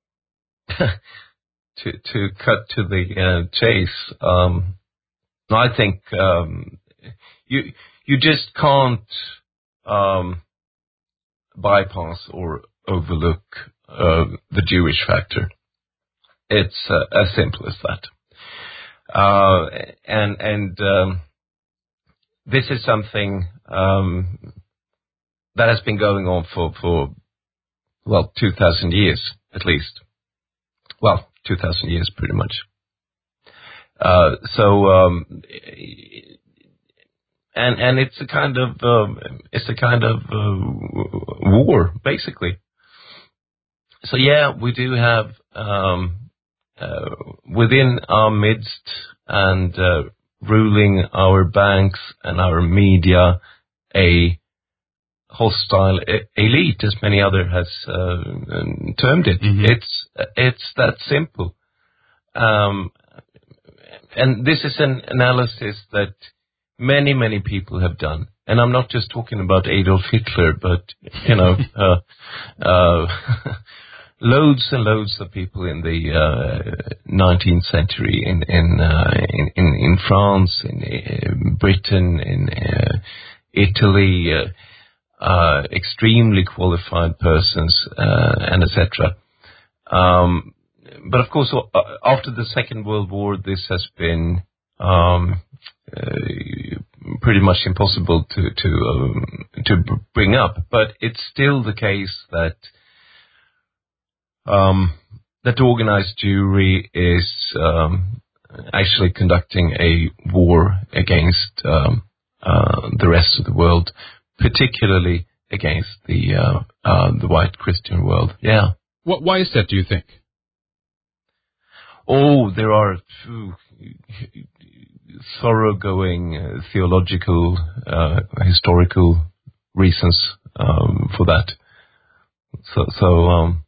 To, to cut to the uh, chase, um, I think um, you you just can't um, bypass or overlook uh, the Jewish factor. It's uh, as simple as that. Uh, and and um, this is something um, that has been going on for, for well, two thousand years at least. Well, two thousand years, pretty much. Uh, so, um, and and it's a kind of um, it's a kind of uh, war, basically. So yeah, we do have um, uh, within our midst and uh, ruling our banks and our media a hostile elite, as many other has uh, termed it. Mm-hmm. It's it's that simple, um, and this is an analysis that many many people have done. And I'm not just talking about Adolf Hitler, but you know, uh, uh, loads and loads of people in the uh, nineteenth century in in, uh, in in in France, in uh, Britain, in uh, Italy. Uh, Uh, extremely qualified persons, uh, and et cetera. Um, but of course, uh, after the Second World War, this has been um, uh, pretty much impossible to to um, to bring up. But it's still the case that um, that organized Jewry is um, actually conducting a war against um, uh, the rest of the world, particularly against the uh, uh, the white Christian world. Yeah. What? Why is that, do you think? Oh, there are phew, thoroughgoing uh, theological, uh, historical reasons um, for that. So, so um,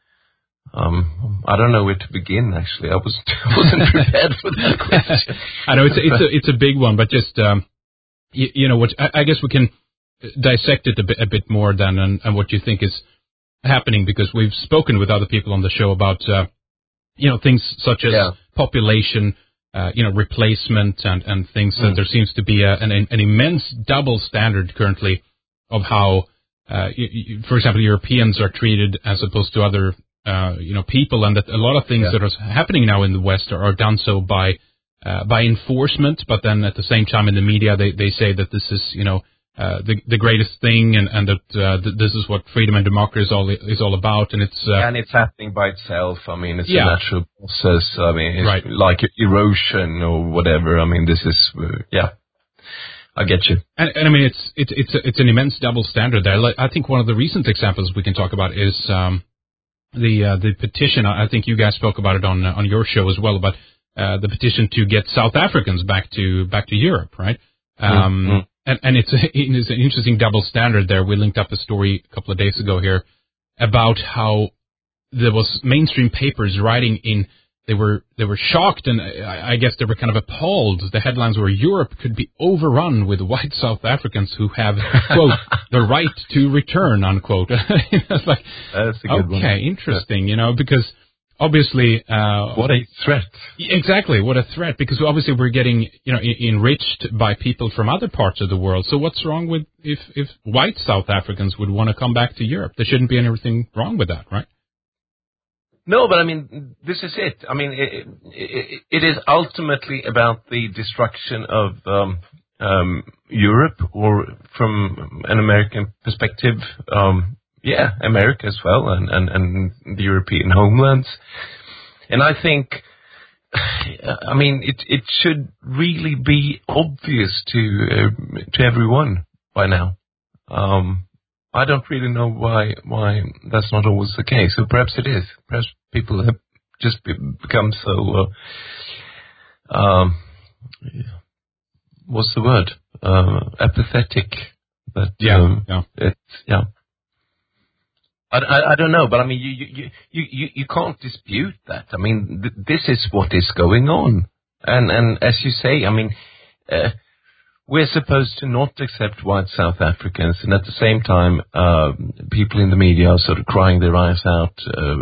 um, I don't know where to begin. Actually, I was I wasn't prepared for that question. I know it's it's a it's a big one, but just um, you, you know what? I, I guess we can dissect it a bit a bit more than and, and what you think is happening, because we've spoken with other people on the show about uh, you know things such as yeah. population, uh, you know replacement and and things. Mm. That there seems to be a, an an immense double standard currently of how. Uh, you, you, for example, Europeans are treated as opposed to other, uh, you know, people, and that a lot of things yeah. that are happening now in the West are, are done so by, uh, by enforcement. But then at the same time in the media, they, they say that this is, you know, uh, the, the greatest thing, and, and that, uh, th- this is what freedom and democracy is all, is all about. And it's, uh, and it's happening by itself. I mean, it's yeah. a natural process. I mean, it's right. like erosion or whatever. I mean, this is, uh, yeah. I get you. And, and I mean, it's it's it's a, it's an immense double standard there. Like, I think one of the recent examples we can talk about is um, the uh, the petition. I think you guys spoke about it on uh, on your show as well, about uh, the petition to get South Africans back to back to Europe, right? Um, mm-hmm. And and it's a, it's an interesting double standard there. We linked up a story a couple of days ago here about how there was mainstream papers writing in. They were they were shocked, and I, I guess they were kind of appalled. The headlines were, Europe could be overrun with white South Africans who have, quote, the right to return, unquote. It's like, that's a good okay, one. interesting, you know, because obviously... Uh, what a threat. Exactly, what a threat, because obviously we're getting, you know, enriched by people from other parts of the world. So what's wrong with if, if white South Africans would want to come back to Europe? There shouldn't be anything wrong with that, right? No, but I mean, this is it. I mean, it, it, it is ultimately about the destruction of um, um, Europe, or from an American perspective, um, yeah, America as well, and, and, and the European homelands. And I think, I mean, it it should really be obvious to uh, to everyone by now. Um, I don't really know why why that's not always the case. So perhaps it is. Perhaps people have just be, become so. Uh, um, what's the word? Uh, apathetic. That yeah, um, yeah, it's yeah. I, I, I don't know, but I mean, you you, you, you you can't dispute that. I mean, th- this is what is going on, and and as you say, I mean. Uh, We're supposed to not accept white South Africans, and at the same time, uh, people in the media are sort of crying their eyes out uh,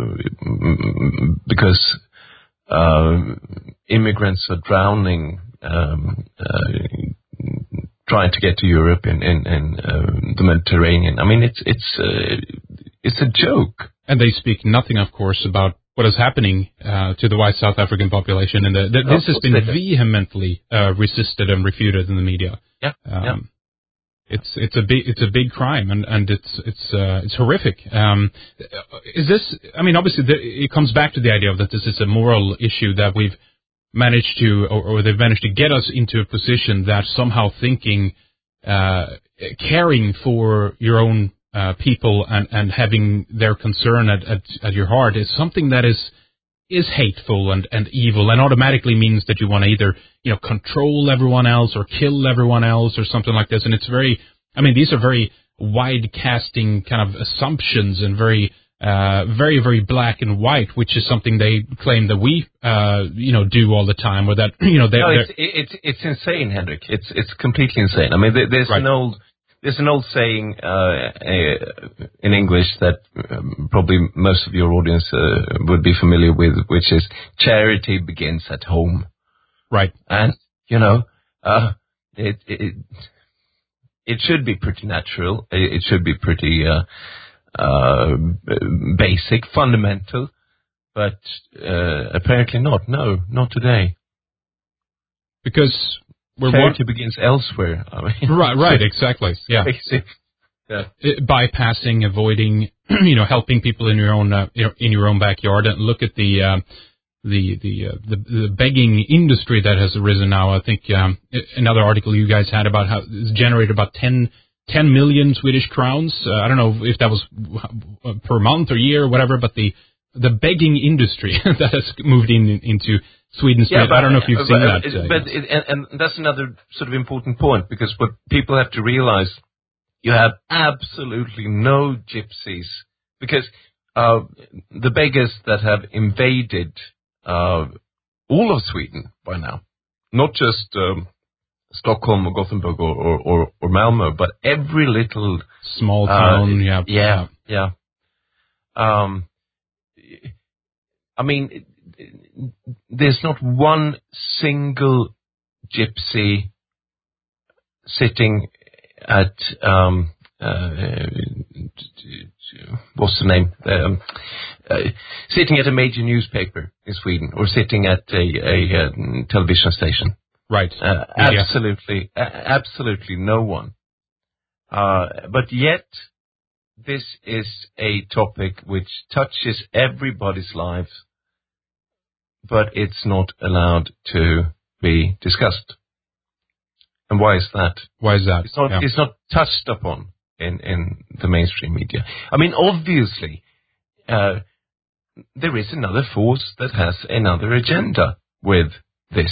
because uh, immigrants are drowning, um, uh, trying to get to Europe in, in, in uh, the Mediterranean. I mean, it's it's uh, it's a joke. And they speak nothing, of course, about what is happening uh, to the white South African population, and the, the, this has been vehemently uh, resisted and refuted in the media. Yeah, um, yeah. It's it's a big it's a big crime, and and it's it's uh, it's horrific. Um, is this? I mean, obviously, the, it comes back to the idea of that this is a moral issue that we've managed to, or, or they've managed to get us into a position that somehow thinking, uh, caring for your own. Uh, people and, and having their concern at, at, at your heart is something that is is hateful and, and evil, and automatically means that you want to either you know control everyone else or kill everyone else or something like this. And it's very, I mean, these are very wide casting kind of assumptions and very uh, very very black and white, which is something they claim that we uh, you know do all the time, or that you know they. No, it's it's it's insane, Henrik. It's it's completely insane. I mean, there, there's right. an old. There's an old saying uh, in English that um, probably most of your audience uh, would be familiar with, which is charity begins at home. Right. And, you know, uh, it, it it should be pretty natural. It, it should be pretty uh, uh, basic, fundamental. But uh, apparently not. No, not today. Because... We're Charity begins elsewhere. I mean, right, right, exactly. Yeah. yeah. Bypassing, avoiding, you know, helping people in your own uh, in your own backyard. And look at the uh, the the, uh, the the begging industry that has arisen now. I think um, another article you guys had about how it's generated about ten, ten million Swedish crowns. Uh, I don't know if that was per month or year or whatever, but the the begging industry that has moved in into Sweden. Yeah, but, I don't know if you've seen but, that. Uh, but it, and, and that's another sort of important point, because what people have to realize you have absolutely no gypsies, because uh, the beggars that have invaded uh, all of Sweden by now, not just um, Stockholm or Gothenburg or, or, or, or Malmo, but every little small town, uh, yeah, yeah, yeah. Um, I mean, there's not one single gypsy sitting at um, uh, what's the name? Um, uh, sitting at a major newspaper in Sweden, or sitting at a, a, a television station. Right. Uh, yeah. Absolutely, a- absolutely no one. Uh, but yet, this is a topic which touches everybody's lives, but it's not allowed to be discussed. And why is that? Why is that? It's not, yeah. it's not touched upon in, in the mainstream media. I mean, obviously, uh, there is another force that has another agenda with this.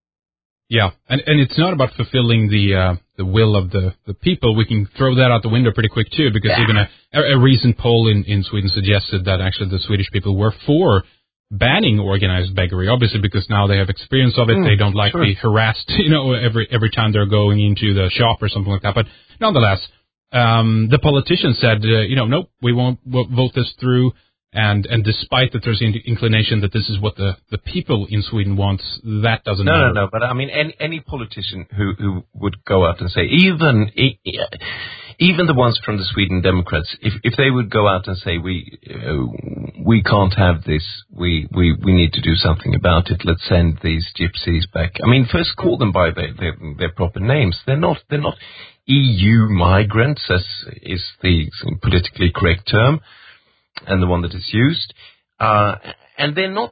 Yeah, and and it's not about fulfilling the uh, the will of the, the people. We can throw that out the window pretty quick too, because Yeah. even a, a recent poll in, in Sweden suggested that actually the Swedish people were for banning organized beggary, obviously because now they have experience of it. Mm, they don't like sure. to be harassed, you know, every every time they're going into the shop or something like that. But nonetheless, um, the politicians said, uh, you know, nope, we won't vote this through. And and despite that there's an inclination that this is what the, the people in Sweden wants, that doesn't no, matter. No, no, But I mean, any, any politician who, who would go out and say, even even the ones from the Sweden Democrats, if if they would go out and say, we uh, we can't have this, we, we, we need to do something about it. Let's send these gypsies back. I mean, first call them by their their, their proper names. They're not they're not E U migrants, as is the politically correct term, and the one that is used, uh, and they're not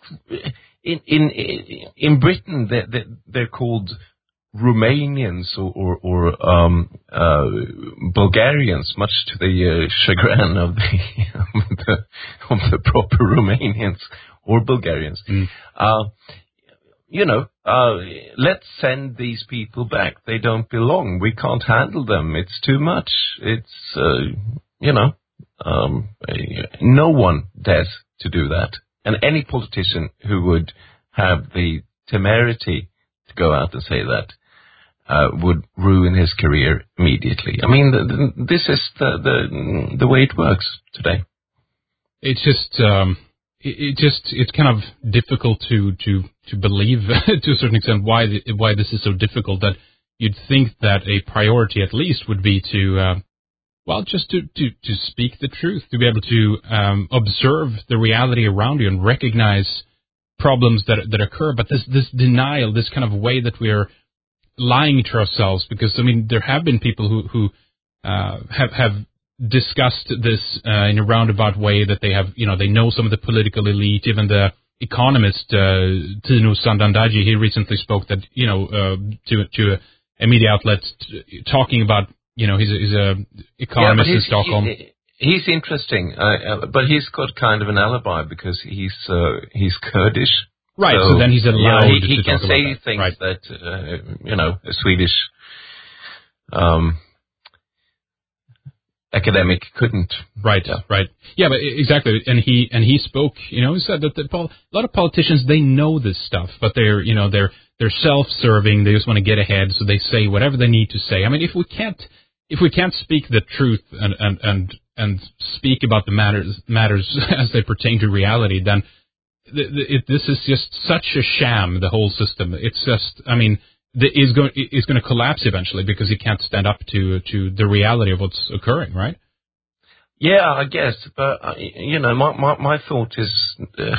in in in Britain. They're they're, they're called Romanians or or, or um, uh, Bulgarians, much to the uh, chagrin of the, of the of the proper Romanians or Bulgarians. Mm. Uh, you know, uh, let's send these people back. They don't belong. We can't handle them. It's too much. It's uh, you know. Um, no one dares to do that. And any politician who would have the temerity to go out and say that uh, would ruin his career immediately. I mean, the, the, this is the, the the way it works today. It's just, um, it, it just, it's kind of difficult to to to believe to a certain extent why the, why this is so difficult. That you'd think that a priority at least would be to. Uh, Well, just to, to, to speak the truth, to be able to um, observe the reality around you and recognize problems that that occur. But this this denial, this kind of way that we are lying to ourselves, because I mean, there have been people who who uh, have have discussed this uh, in a roundabout way, that they have, you know, they know some of the political elite, even the economist uh, Tino Sandandaji. He recently spoke that, you know, uh, to to a, a media outlet t- talking about. You know, he's a, he's a economist yeah, in Stockholm. He, he's interesting, uh, uh, but he's got kind of an alibi because he's uh, he's Kurdish. Right, so, so then he's allowed you know, he, he to can talk say about that. things Right. that, uh, you know, a Swedish um, academic couldn't. Right, yeah. right. Yeah, but exactly. And he and he spoke, you know, he said that the, a lot of politicians, they know this stuff, but they're, you know, they're they're self-serving. They just want to get ahead, so they say whatever they need to say. I mean, if we can't if we can't speak the truth and and and, and speak about the matters matters as they pertain to reality, then th- th- it, this is just such a sham. The whole system. It's just, I mean, the, is going is going to collapse eventually because he can't stand up to to the reality of what's occurring. Right? Yeah, I guess, but uh, you know, my my, my thought is, uh,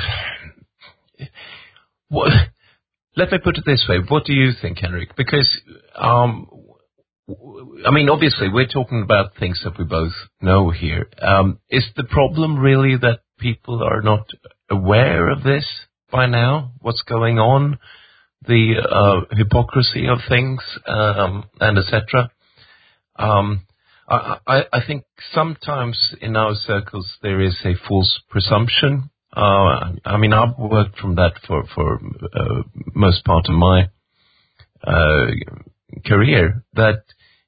what, let me put it this way: what do you think, Henrik? Because um. I mean, obviously, we're talking about things that we both know here. Um, is the problem really that people are not aware of this by now? What's going on? The uh, hypocrisy of things, um, and et cetera. Um, I, I, I think sometimes in our circles there is a false presumption. Uh, I mean, I've worked from that for for uh, most part of my uh, career, that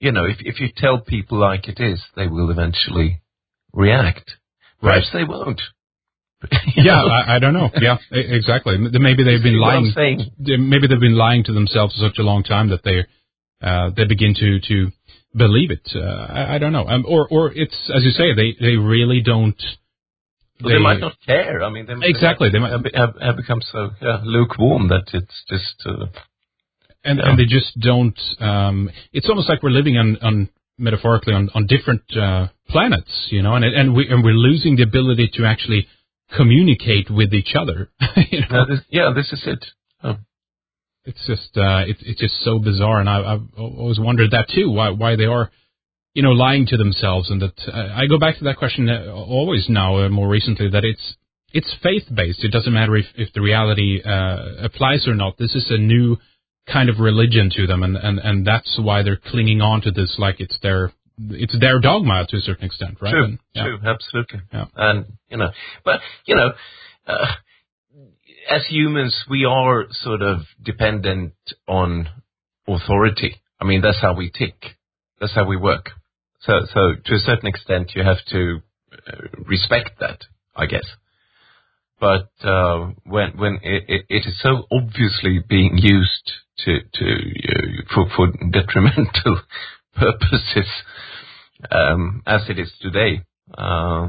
you know, if if you tell people like it is, they will eventually react. Perhaps right. they won't. Yeah, I, I don't know. Yeah, exactly. Maybe they've been lying. Maybe they've been lying to themselves for such a long time that they uh, they begin to to believe it. Uh, I, I don't know. Um, or or it's as you say, they they really don't. Well, they, they might not care. I mean, they, exactly. They, might, they might have, have become so yeah, lukewarm that it's just. Uh, and yeah. and they just don't. Um, it's almost like we're living on, on metaphorically on on different uh, planets, you know, and and we and we're losing the ability to actually communicate with each other. you know? yeah, this, yeah, this is it. Oh. It's just uh, it, it's just so bizarre, and I, I've always wondered that too. Why why they are, you know, lying to themselves, and that uh, I go back to that question uh, always now, uh, more recently, that it's it's faith based. It doesn't matter if if the reality uh, applies or not. This is a new kind of religion to them, and, and, and that's why they're clinging on to this like it's their it's their dogma to a certain extent, right? True, and, yeah. true, absolutely. Yeah. And you know, but you know, uh, as humans, we are sort of dependent on authority. I mean, that's how we tick. That's how we work. So, so to a certain extent, you have to uh, respect that, I guess. But uh, when when it, it, it is so obviously being used to to uh, for, for detrimental purposes, um, as it is today, uh,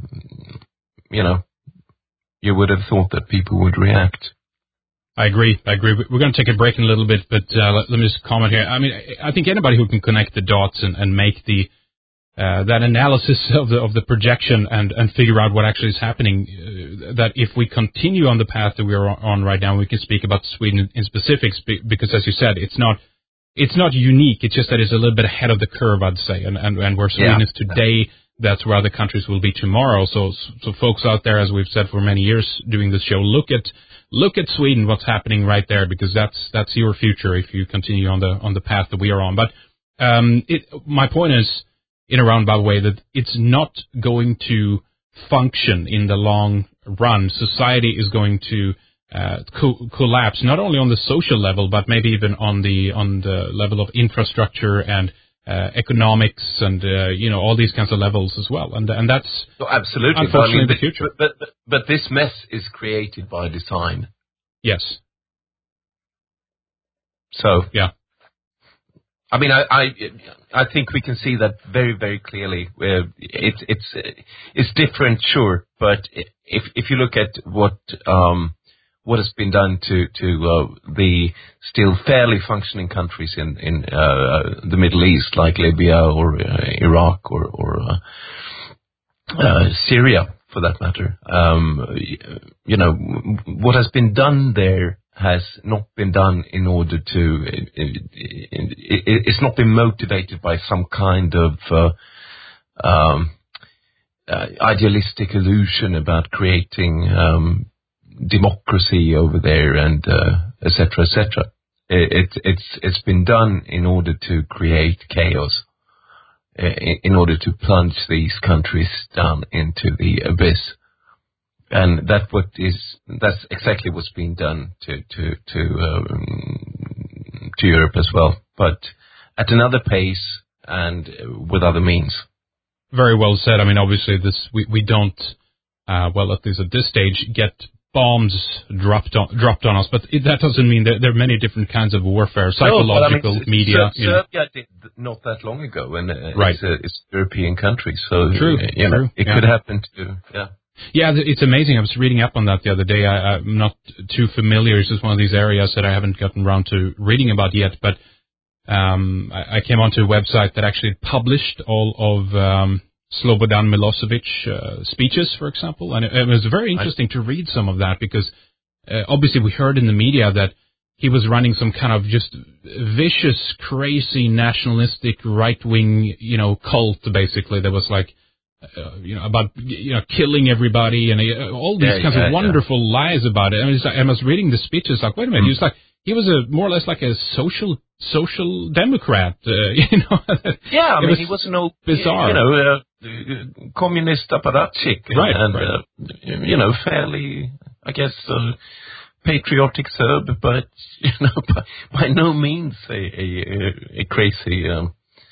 you know, you would have thought that people would react. I agree. I agree. We're going to take a break in a little bit, but uh, let, let me just comment here. I mean, I think anybody who can connect the dots and, and make the uh, that analysis of the of the projection and, and figure out what actually is happening, uh, that if we continue on the path that we are on right now, we can speak about Sweden in specifics, because as you said, it's not it's not unique. It's just that it's a little bit ahead of the curve, I'd say, and and, and where Sweden yeah. is today, that's where other countries will be tomorrow. So so folks out there, as we've said for many years doing this show, look at look at Sweden, what's happening right there, because that's that's your future if you continue on the on the path that we are on. But um, it, my point is, in a roundabout way, that it's not going to function in the long run. Society is going to uh, co- collapse, not only on the social level, but maybe even on the on the level of infrastructure and uh, economics and uh, you know, all these kinds of levels as well. And and that's well, absolutely, unfortunately I mean, the future. But, but but this mess is created by design. Yes. So yeah. I mean, I, I I think we can see that very, very clearly. Where it's it's it's different, sure, but if if you look at what um what has been done to to uh, the still fairly functioning countries in in uh, the Middle East, like Libya or uh, Iraq or or uh, uh, Syria, for that matter, um, you know, what has been done there has not been done in order to, it, it, it, it's not been motivated by some kind of uh, um, uh, idealistic illusion about creating um, democracy over there and uh, et cetera, et cetera. It, it, it's it's been done in order to create chaos, in, in order to plunge these countries down into the abyss. And that what is that's exactly what's being done to to to um, to Europe as well, but at another pace and with other means. Very well said. I mean, obviously, this we we don't uh, well, at least at this stage, get bombs dropped on dropped on us, but it, that doesn't mean that there are many different kinds of warfare, psychological, no, I mean, media. Serbia you know. did not that long ago, and uh, right. it's, uh, it's European countries, so true, uh, you know, true. it yeah. could happen to yeah. Yeah, it's amazing. I was reading up on that the other day. I, I'm not too familiar. It's just one of these areas that I haven't gotten around to reading about yet. But um, I, I came onto a website that actually published all of um, Slobodan Milosevic uh, speeches, for example. And it, it was very interesting I, to read some of that because uh, obviously we heard in the media that he was running some kind of just vicious, crazy, nationalistic, right-wing, you know, cult, basically, that was like, Uh, you know, about, you know, killing everybody and uh, all these yeah, kinds yeah, of wonderful yeah. lies about it. I, mean, it's like, I was reading the speeches, like, wait a minute, mm. he was like, he was a more or less like a social social democrat, uh, you know. Yeah, I mean, was he was an old, bizarre, you know, uh, communist apparatchik, right? And, right. Uh, you know, fairly, I guess, uh, patriotic Serb, but you know, by, by no means a a, a crazy. Um,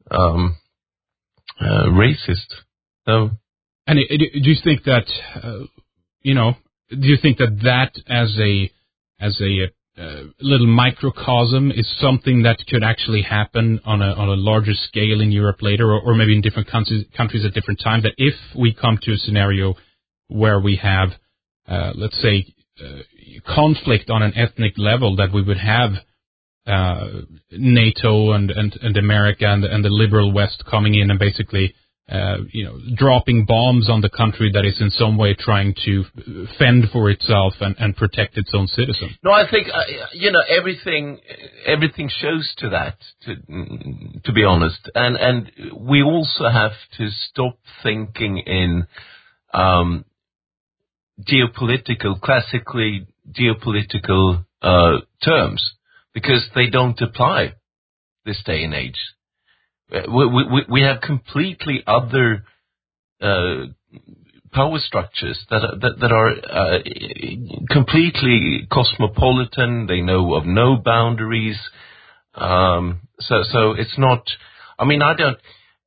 um, uh, racist. So, and it, it, do you think that uh, you know? Do you think that that as a as a uh, little microcosm is something that could actually happen on a on a larger scale in Europe later, or, or maybe in different countries countries at different times? That if we come to a scenario where we have, uh, let's say, uh, conflict on an ethnic level, that we would have uh, NATO and, and, and America and, and the liberal West coming in and basically, uh, you know, dropping bombs on the country that is in some way trying to fend for itself and, and protect its own citizens. No, I think, uh, you know, everything, everything shows to that, to, to be honest. And, and we also have to stop thinking in, um, geopolitical, classically geopolitical, uh, terms, because they don't apply this day and age. We, we, we have completely other uh, power structures that are, that, that are uh, completely cosmopolitan. They know of no boundaries. Um, so, so it's not. I mean, I don't.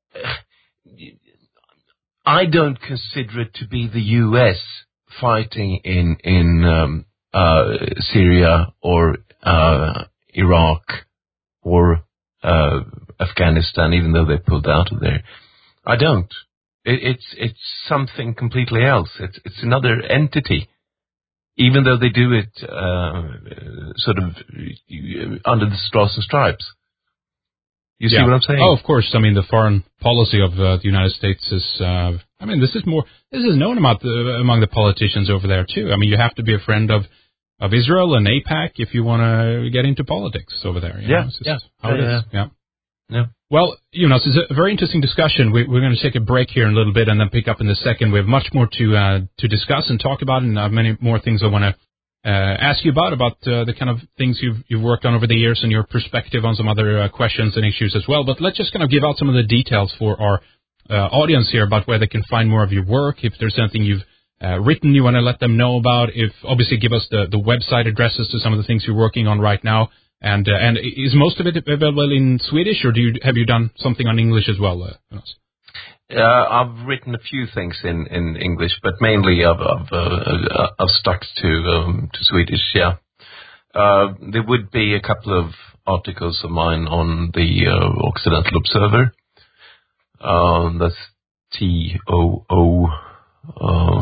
I don't consider it to be the U S fighting in in um, uh, Syria or uh, Iraq or uh, Afghanistan, even though they pulled out of there. I don't. It, it's it's something completely else. It's it's another entity, even though they do it uh, sort of under the Stars and Stripes. You see yeah. what I'm saying? Oh, of course. I mean, the foreign policy of uh, the United States is. Uh, I mean, this is more. This is known about the, among the politicians over there too. I mean, you have to be a friend of. Of Israel and AIPAC, if you want to get into politics over there. You yeah, know, it's yeah, how yeah, it is. yeah. Yeah. yeah. Well, Jonas, it's a very interesting discussion. We, we're going to take a break here in a little bit and then pick up in the second. We have much more to uh, to discuss and talk about, and I have many more things I want to uh, ask you about, about uh, the kind of things you've, you've worked on over the years and your perspective on some other uh, questions and issues as well. But let's just kind of give out some of the details for our uh, audience here about where they can find more of your work, if there's anything you've Uh, written you want to let them know about. If obviously give us the, the website addresses to some of the things you're working on right now, and uh, and is most of it available in Swedish, or do you have you done something on English as well? Uh, uh, I've written a few things in, in English, but mainly I've I've, uh, I've stuck to um, to Swedish. Yeah, uh, there would be a couple of articles of mine on the uh, Occidental Observer. Um, that's T O O. Uh,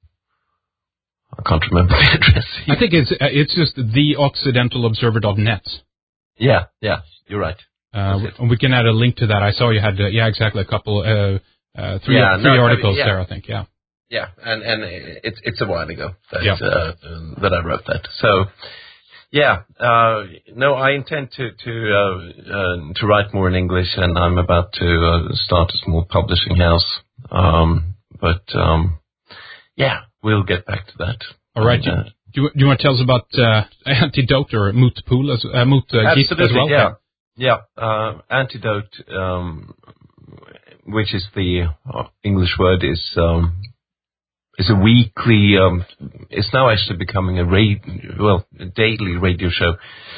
I can't remember the address. I think it's uh, it's just the occidental observer dot net. Yeah, yeah, you're right. Uh, and we can add a link to that. I saw you had, uh, yeah, exactly, a couple, uh, uh, three, yeah, three no, articles yeah. there, I think, yeah. Yeah, and, and it's it's a while ago that yeah. uh, that I wrote that. So, yeah, uh, no, I intend to to uh, uh, to write more in English, and I'm about to uh, start a small publishing house. Um, but um, yeah, we'll get back to that. All right. And, uh, do, you, do you want to tell us about uh, Antidote or Motpol as uh, Mot uh, Gift as well? Yeah, yeah. Uh, Antidote, um, which is the uh, English word, is um, is a weekly. Um, it's now actually becoming a ra- well a daily radio show.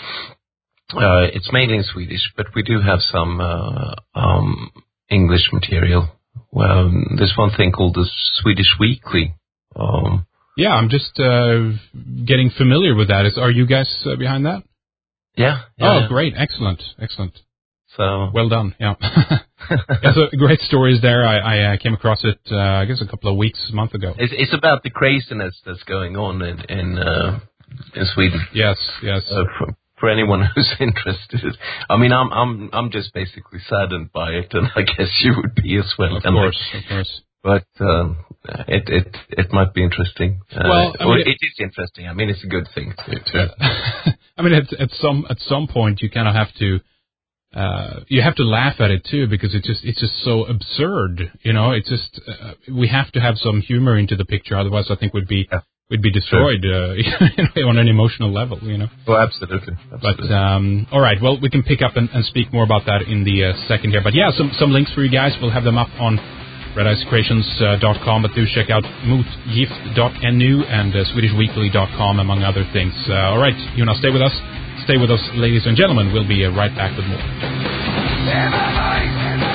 Uh, it's mainly in Swedish, but we do have some uh, um, English material. Well, there's one thing called the Swedish Weekly. Um, yeah, I'm just uh, getting familiar with that. Is, are you guys uh, behind that? Yeah. yeah oh, yeah. great. Excellent. Excellent. So well done. Yeah. yeah so great stories there. I, I uh, came across it, uh, I guess, a couple of weeks, a month ago. It's, it's about the craziness that's going on in in, uh, in Sweden. Yes, yes. Uh, for, for anyone who's interested, I mean, I'm I'm I'm just basically saddened by it, and I guess you would be as well. Of course, I, of course. But um, it it it might be interesting. Uh, well, I mean, it, it is interesting. I mean, it's a good thing to. to I mean, at, at some at some point, you kind of have to. Uh, you have to laugh at it too, because it's just it's just so absurd, you know. It's just uh, we have to have some humor into the picture, otherwise, I think we'd be yeah. we'd be destroyed sure. uh, on an emotional level, you know. Well, absolutely. absolutely. But um, all right, well, we can pick up and, and speak more about that in the uh, second here. But yeah, some some links for you guys. We'll have them up on red ice creations dot com, but do check out motgift dot n u and uh, swedish weekly dot com, among other things. Uh, all right, you know, stay with us. Stay with us, ladies and gentlemen. We'll be uh, right back with more.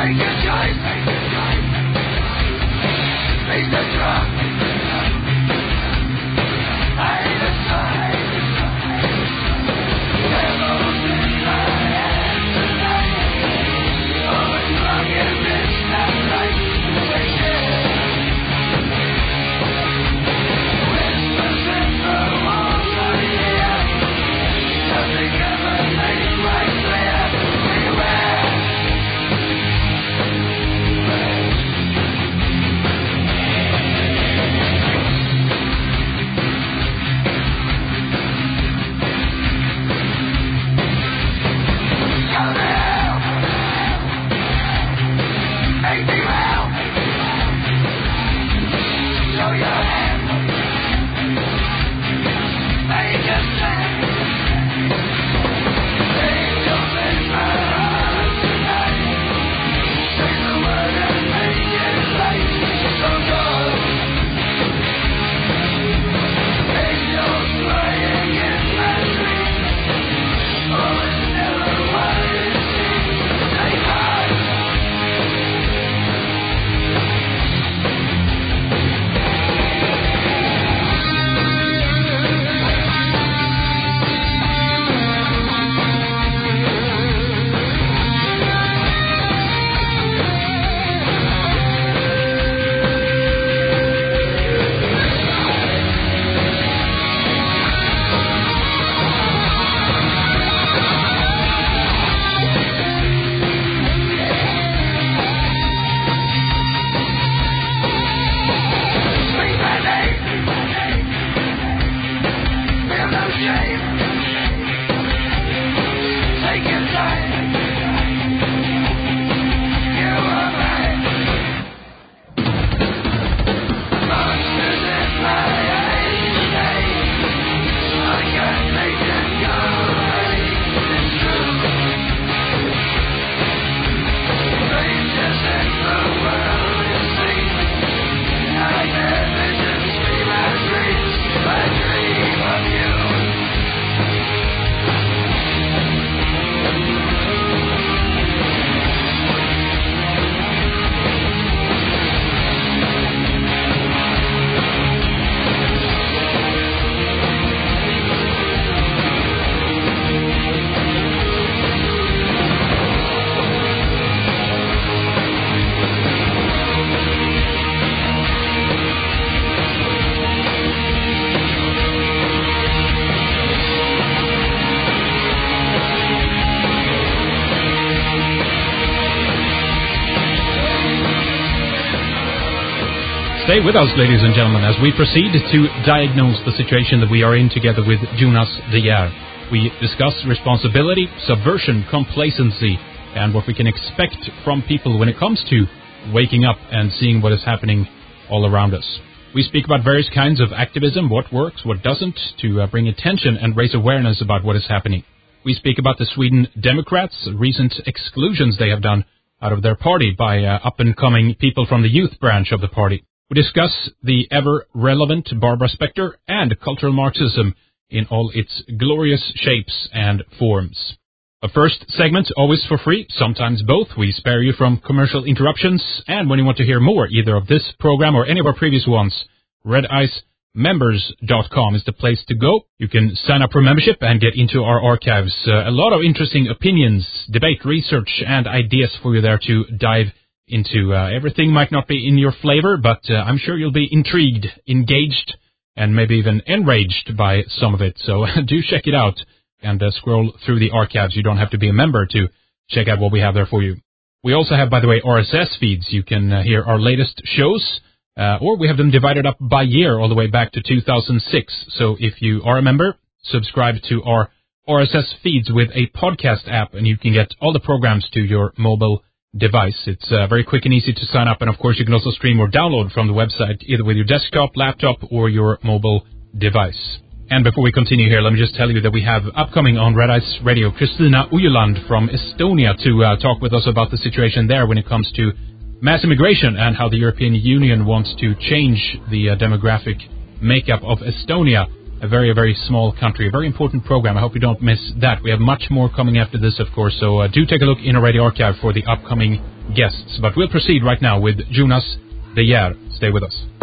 Stay with us, ladies and gentlemen, as we proceed to diagnose the situation that we are in together with Jonas De Geer. We discuss responsibility, subversion, complacency, and what we can expect from people when it comes to waking up and seeing what is happening all around us. We speak about various kinds of activism, what works, what doesn't, to uh, bring attention and raise awareness about what is happening. We speak about the Sweden Democrats, recent exclusions they have done out of their party by uh, up-and-coming people from the youth branch of the party. We discuss the ever-relevant Barbara Specter and cultural Marxism in all its glorious shapes and forms. A first segment, always for free, sometimes both. We spare you from commercial interruptions, and when you want to hear more, either of this program or any of our previous ones, red ice members dot com is the place to go. You can sign up for membership and get into our archives. Uh, a lot of interesting opinions, debate, research, and ideas for you there to dive into. Uh, everything might not be in your flavor, but uh, I'm sure you'll be intrigued, engaged, and maybe even enraged by some of it. So do check it out and uh, scroll through the archives. You don't have to be a member to check out what we have there for you. We also have, by the way, R S S feeds. You can uh, hear our latest shows, uh, or we have them divided up by year all the way back to two thousand six. So if you are a member, subscribe to our R S S feeds with a podcast app, and you can get all the programs to your mobile device. It's uh, very quick and easy to sign up, and of course you can also stream or download from the website either with your desktop, laptop, or your mobile device. And before we continue here, let me just tell you that we have upcoming on Red Ice Radio Kristina Ujuland from Estonia to uh, talk with us about the situation there when it comes to mass immigration and how the European Union wants to change the uh, demographic makeup of Estonia a very, very small country. A very important program. I hope you don't miss that. We have much more coming after this, of course, so uh, do take a look in our radio archive for the upcoming guests. But we'll proceed right now with Jonas De Geer. Stay with us.